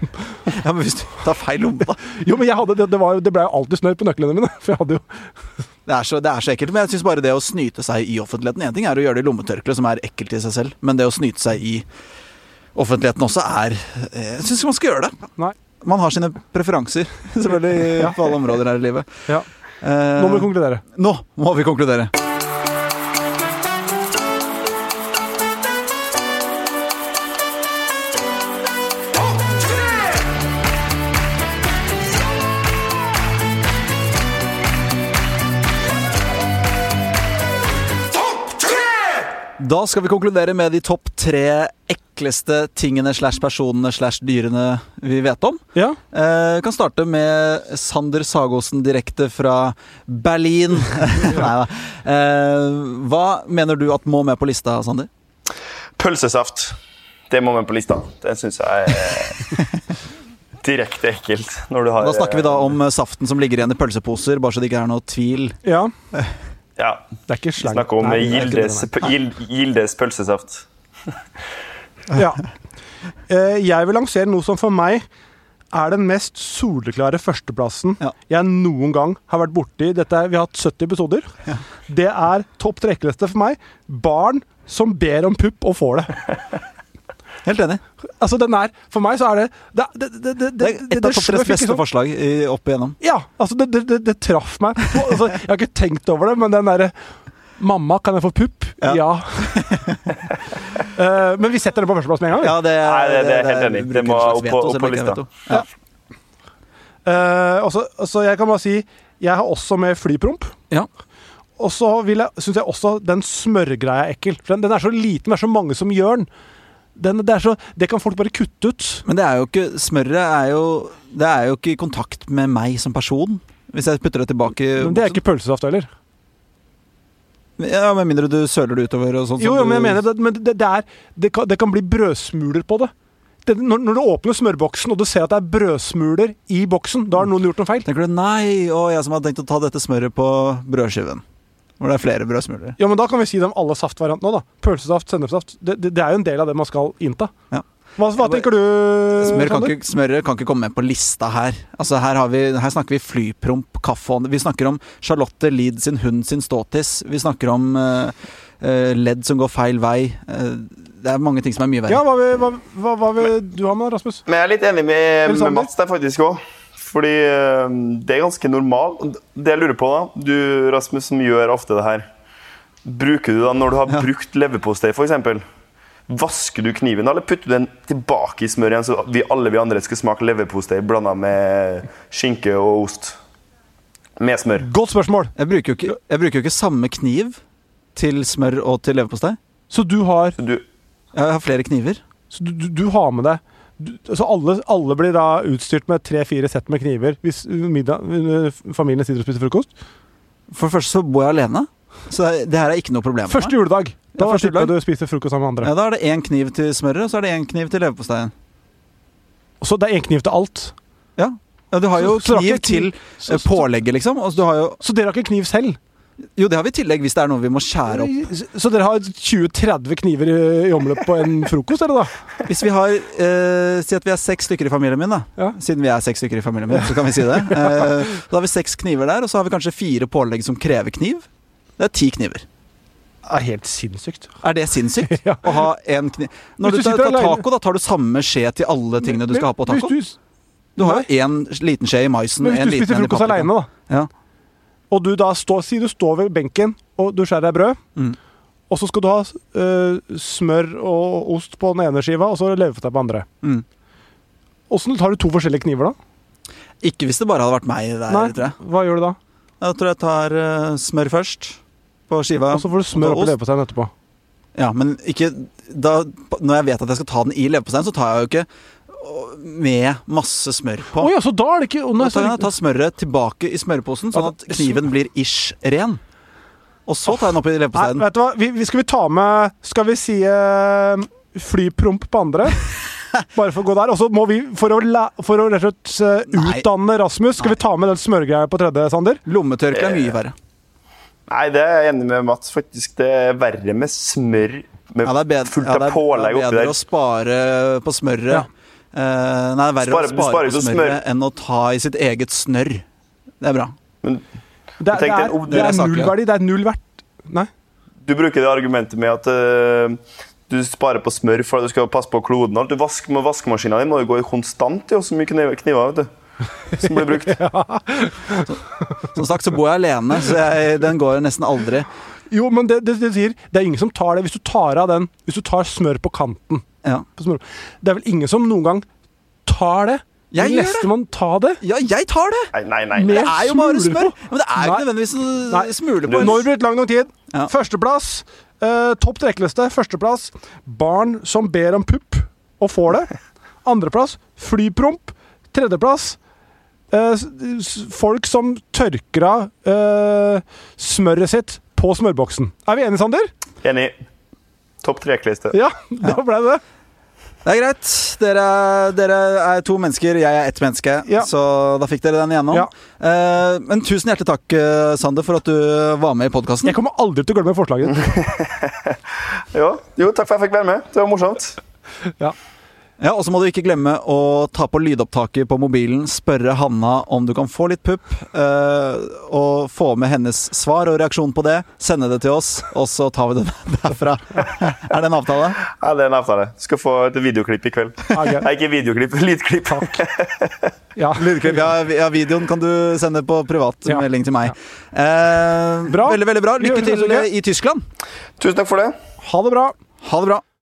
S1: men hvis du tar feil lomme da.
S2: Jo, men jeg hadde, det, det, var, jo- det ble jo alltid snørr på nøklene mine, for jeg hadde jo...
S1: Det er, så, det er så ekkelt, men jeg synes bare det å snyte seg i offentligheten, en ting er å gjøre det i lommetørkle, som er ekkelt i seg selv, men det å snyte seg i offentligheten også er Jeg synes man skal gjøre det.
S2: Nei.
S1: Man har sine preferanser, selvfølgelig, ja. På alle områder her i livet.
S2: Ja. Nå må vi konkludere.
S1: Nå må vi konkludere. Da skal vi konkludere med de topp tre ekleste tingene slash personene slash dyrene vi vet om.
S2: Ja.
S1: Eh, kan starte med Sander Sagosen direkte fra Berlin. Neida. Eh, hva mener du at må med på lista, Sander?
S3: Pølsesaft. Det må med på lista. Det synes jeg er direkte ekkelt. Når du har,
S1: da snakker vi da om saften som ligger igjen i pølseposer, bare så det ikke er noe tvil.
S2: Ja.
S3: Ja,
S2: det er ikke
S3: slang. Vi snakker om Nei, Gildes, Gildes pølsesaft.
S2: Ja. Jeg vil lansere noe som for meg er den mest soleklare førsteplassen ja. Jeg noen gang har vært borti. Dette er, vi har hatt sytti episoder. Ja. Det er topp tre ekleste for meg. Barn som ber om pupp og får det.
S1: Helt enig.
S2: Altså den er, for meg så er det Det, det, det, det,
S1: det er et av topp tres beste sånn. Forslag opp igjennom.
S2: Ja, altså det, det, det, det traff meg. Altså, jeg har ikke tenkt over det, men den derre mamma, kan jeg få pupp? Ja. ja. uh, men vi setter det på førsteplass med en gang.
S1: Ja, det,
S3: Nei, det, det er helt enig. Det må opp på, opp på lista.
S2: Ja. Uh, også, også, jeg kan bare si, jeg har også med flypromp.
S1: Ja.
S2: Og så synes jeg også den smørgreia er ekkel. For den, den er så liten, men det er så mange som gjør den. Den, det, er så, det kan folk bare kutte ut.
S1: Men det er jo ikke smøret er jo, det er jo ikke i kontakt med meg som person. Hvis jeg putter det tilbake.
S2: Men det er ikke pølsesaft heller.
S1: Ja, med mindre du søler det utover og sånt.
S2: Jo, jo, men jeg
S1: du...
S2: mener det, men det, det, er, det, kan, det kan bli brødsmuler på det. det når, når du åpner smørboksen og du ser at det er brødsmuler i boksen, da har noen gjort noe feil.
S1: Tenker du, nei, å, jeg som har tenkt å ta dette smøret på brødskiven. Hvor det er flere brødsmuler.
S2: Ja, men da kan vi si det om alle saftvariantene nå, da. Pølsesaft, sennepsaft. Det, det, det er jo en del av det man skal innta.
S1: Ja.
S2: Hva, hva tenker du,
S1: Smør kan ikke, Smøret kan ikke komme med på lista her. Altså, her, har vi, her snakker vi flypromp, kaffe. Vi snakker om Charlotte Lid sin hund sin ståtiss. Vi snakker om uh, uh, ledd som går feil vei. Uh, det er mange ting som er mye verre.
S2: Ja, hva vil, hva, hva, hva vil du ha med, Rasmus?
S3: Men jeg er litt enig med, med Mats der faktisk også. Fordi det er ganske normalt. Det jeg lurer på da, du Rasmus som gjør ofte det her, bruker du da når du har ja. brukt leverpostei for eksempel, vasker du kniven eller putter du den tilbake i smør igjen så vi alle vi andre skal smake leverpostei blandet med skinke og ost med smør?
S2: Godt spørsmål.
S1: Jeg bruker jo ikke, jeg bruker jo ikke samme kniv til smør og til leverpostei.
S2: Så du har...
S3: Så du,
S1: jeg har flere kniver.
S2: Så du, du, du har med deg Så alle, alle blir da utstyrt med tre-fire sett med kniver hvis middag, familien sitter og spiser frokost?
S1: For det første så bor jeg alene, så det her er ikke noe problem.
S2: Første juledag, da ja, slipper du å spise frokost sammen med andre.
S1: Ja, da er det en kniv til smøret, og så er det en kniv til leverposteien.
S2: Så det er en kniv til alt?
S1: Ja, ja du har jo
S2: så,
S1: kniv
S2: så
S1: til så, pålegget liksom. Og du har jo...
S2: Så dere har ikke kniv selv?
S1: Jo, det har vi i tillegg hvis det er noe vi må skjære opp.
S2: Så dere har tjue til tretti kniver i, i omløp på en frokost, eller da?
S1: Hvis vi har, eh, si at vi er seks stykker i familien min da, ja. Siden vi er seks stykker i familien min, så kan vi si det. Eh, da har vi seks kniver der, og så har vi kanskje fire pålegg som krever kniv. Det er ti kniver.
S2: Det er helt sinnssykt.
S1: Er det sinnssykt? Ja. Å ha en kniv? Når du, du tar, tar taco, da tar du samme skje til alle tingene du skal ha på taco? Du, du har jo en liten skje i maisen, en liten en i paprika.
S2: Men hvis du spiser frokost alene da?
S1: Ja.
S2: Og du da står, si du står ved benken, og du skjærer deg brød, mm. og så skal du ha uh, smør og ost på den ene skiva, og så leverpostei på den andre. Mm. Og så tar du to forskjellige kniver da?
S1: Ikke hvis det bare hadde vært meg der,
S2: Nei,
S1: tror jeg.
S2: Hva gjør du da?
S1: Jeg tror jeg tar uh, smør først på skiva.
S2: Og så får du smør oppi leverposteien etterpå.
S1: Ja, men ikke da, når jeg vet at jeg skal ta den i leverposteien, så tar jeg jo ikke med masse smør på.
S2: Åja, oh ja, så da er det ikke... Oh, nei,
S1: da tar jeg ta smøret tilbake i smørposen, sånn at kniven blir ish ren. Og så tar jeg den opp i leverposteien.
S2: Vet du hva, vi, vi skal vi ta med, skal vi si uh, flypromp på andre? Bare for å gå der. Og så må vi, for å, la, for å rett og slett uh, utdanne Rasmus, skal Nei. vi ta med den smørgreia på tredje, Sander?
S1: Lommetørkle er mye verre.
S3: Nei, det er jeg enig med Mats, faktisk. Det er verre med smør, med
S1: ja, bedre,
S3: fullt av
S1: ja,
S3: pålegg oppi der.
S1: Det er bedre å spare på smøret. Ja. Uh, nei, det er verre
S3: spare,
S1: å spare på smøret smør. enn å ta i sitt eget snørr. Det er bra.
S3: Men,
S2: det, er, det, er, det er null verdi, det er null verdt. Nei.
S3: Du bruker det argumentet med at uh, du sparer på smør for at du skal passe på kloden. Alt. Du vasker med vaskemaskinen din, må jo gå i konstant, jo, så mye kniver, kniver vet du, som blir brukt.
S1: så, som sagt så bor jeg alene, så jeg, den går nesten aldri.
S2: Jo, men det, det, det sier, det er ingen som tar det hvis du tar av den, hvis du tar smør på kanten.
S1: Ja.
S2: På smør. Det er vel ingen som noen gang tar det.
S1: Jeg gjør det.
S2: Man ta det?
S1: Ja, jeg tar det!
S3: Nei, nei, nei.
S1: Det er jo bare smør.
S2: På.
S1: Men det er jo ikke nødvendigvis å smule på.
S2: Norbert, lang nok tid.
S1: Ja.
S2: Førsteplass, eh, topp trekkliste. Førsteplass, barn som ber om pupp og får det. Andreplass, flypromp. Tredjeplass, eh, folk som tørker av eh, smøret sitt på smørboksen. Er vi enige, Sander?
S3: Enig. Topp trekkliste.
S2: Ja, da ble det.
S1: Det er greit. Dere, dere er to mennesker, jeg er ett menneske. Ja. Så da fikk dere den igjennom. Ja. Eh, men tusen hjertelig takk, Sander, for at du var med i podcasten.
S2: Jeg kommer aldri til å glemme forslaget.
S3: jo, jo, takk for at jeg fikk være med. Det var morsomt.
S2: Ja.
S1: Ja, og så må du ikke glemme å ta på lydopptaket på mobilen, spørre Hanna om du kan få litt pupp, eh, og få med hennes svar og reaksjon på det. Sende det til oss, og så tar vi det derfra. Er det en avtale?
S3: Ja, det er en avtale. Du skal få et videoklipp i kveld. Okay. Nei, ikke videoklipp, lydklipp.
S1: ja. Lydklipp, ja, ja, videoen kan du sende på privat ja. melding til meg. Ja. Eh, bra. Veldig, veldig bra. Lykke til i Tyskland.
S3: Tusen takk for det.
S2: Ha det bra.
S1: Ha det bra.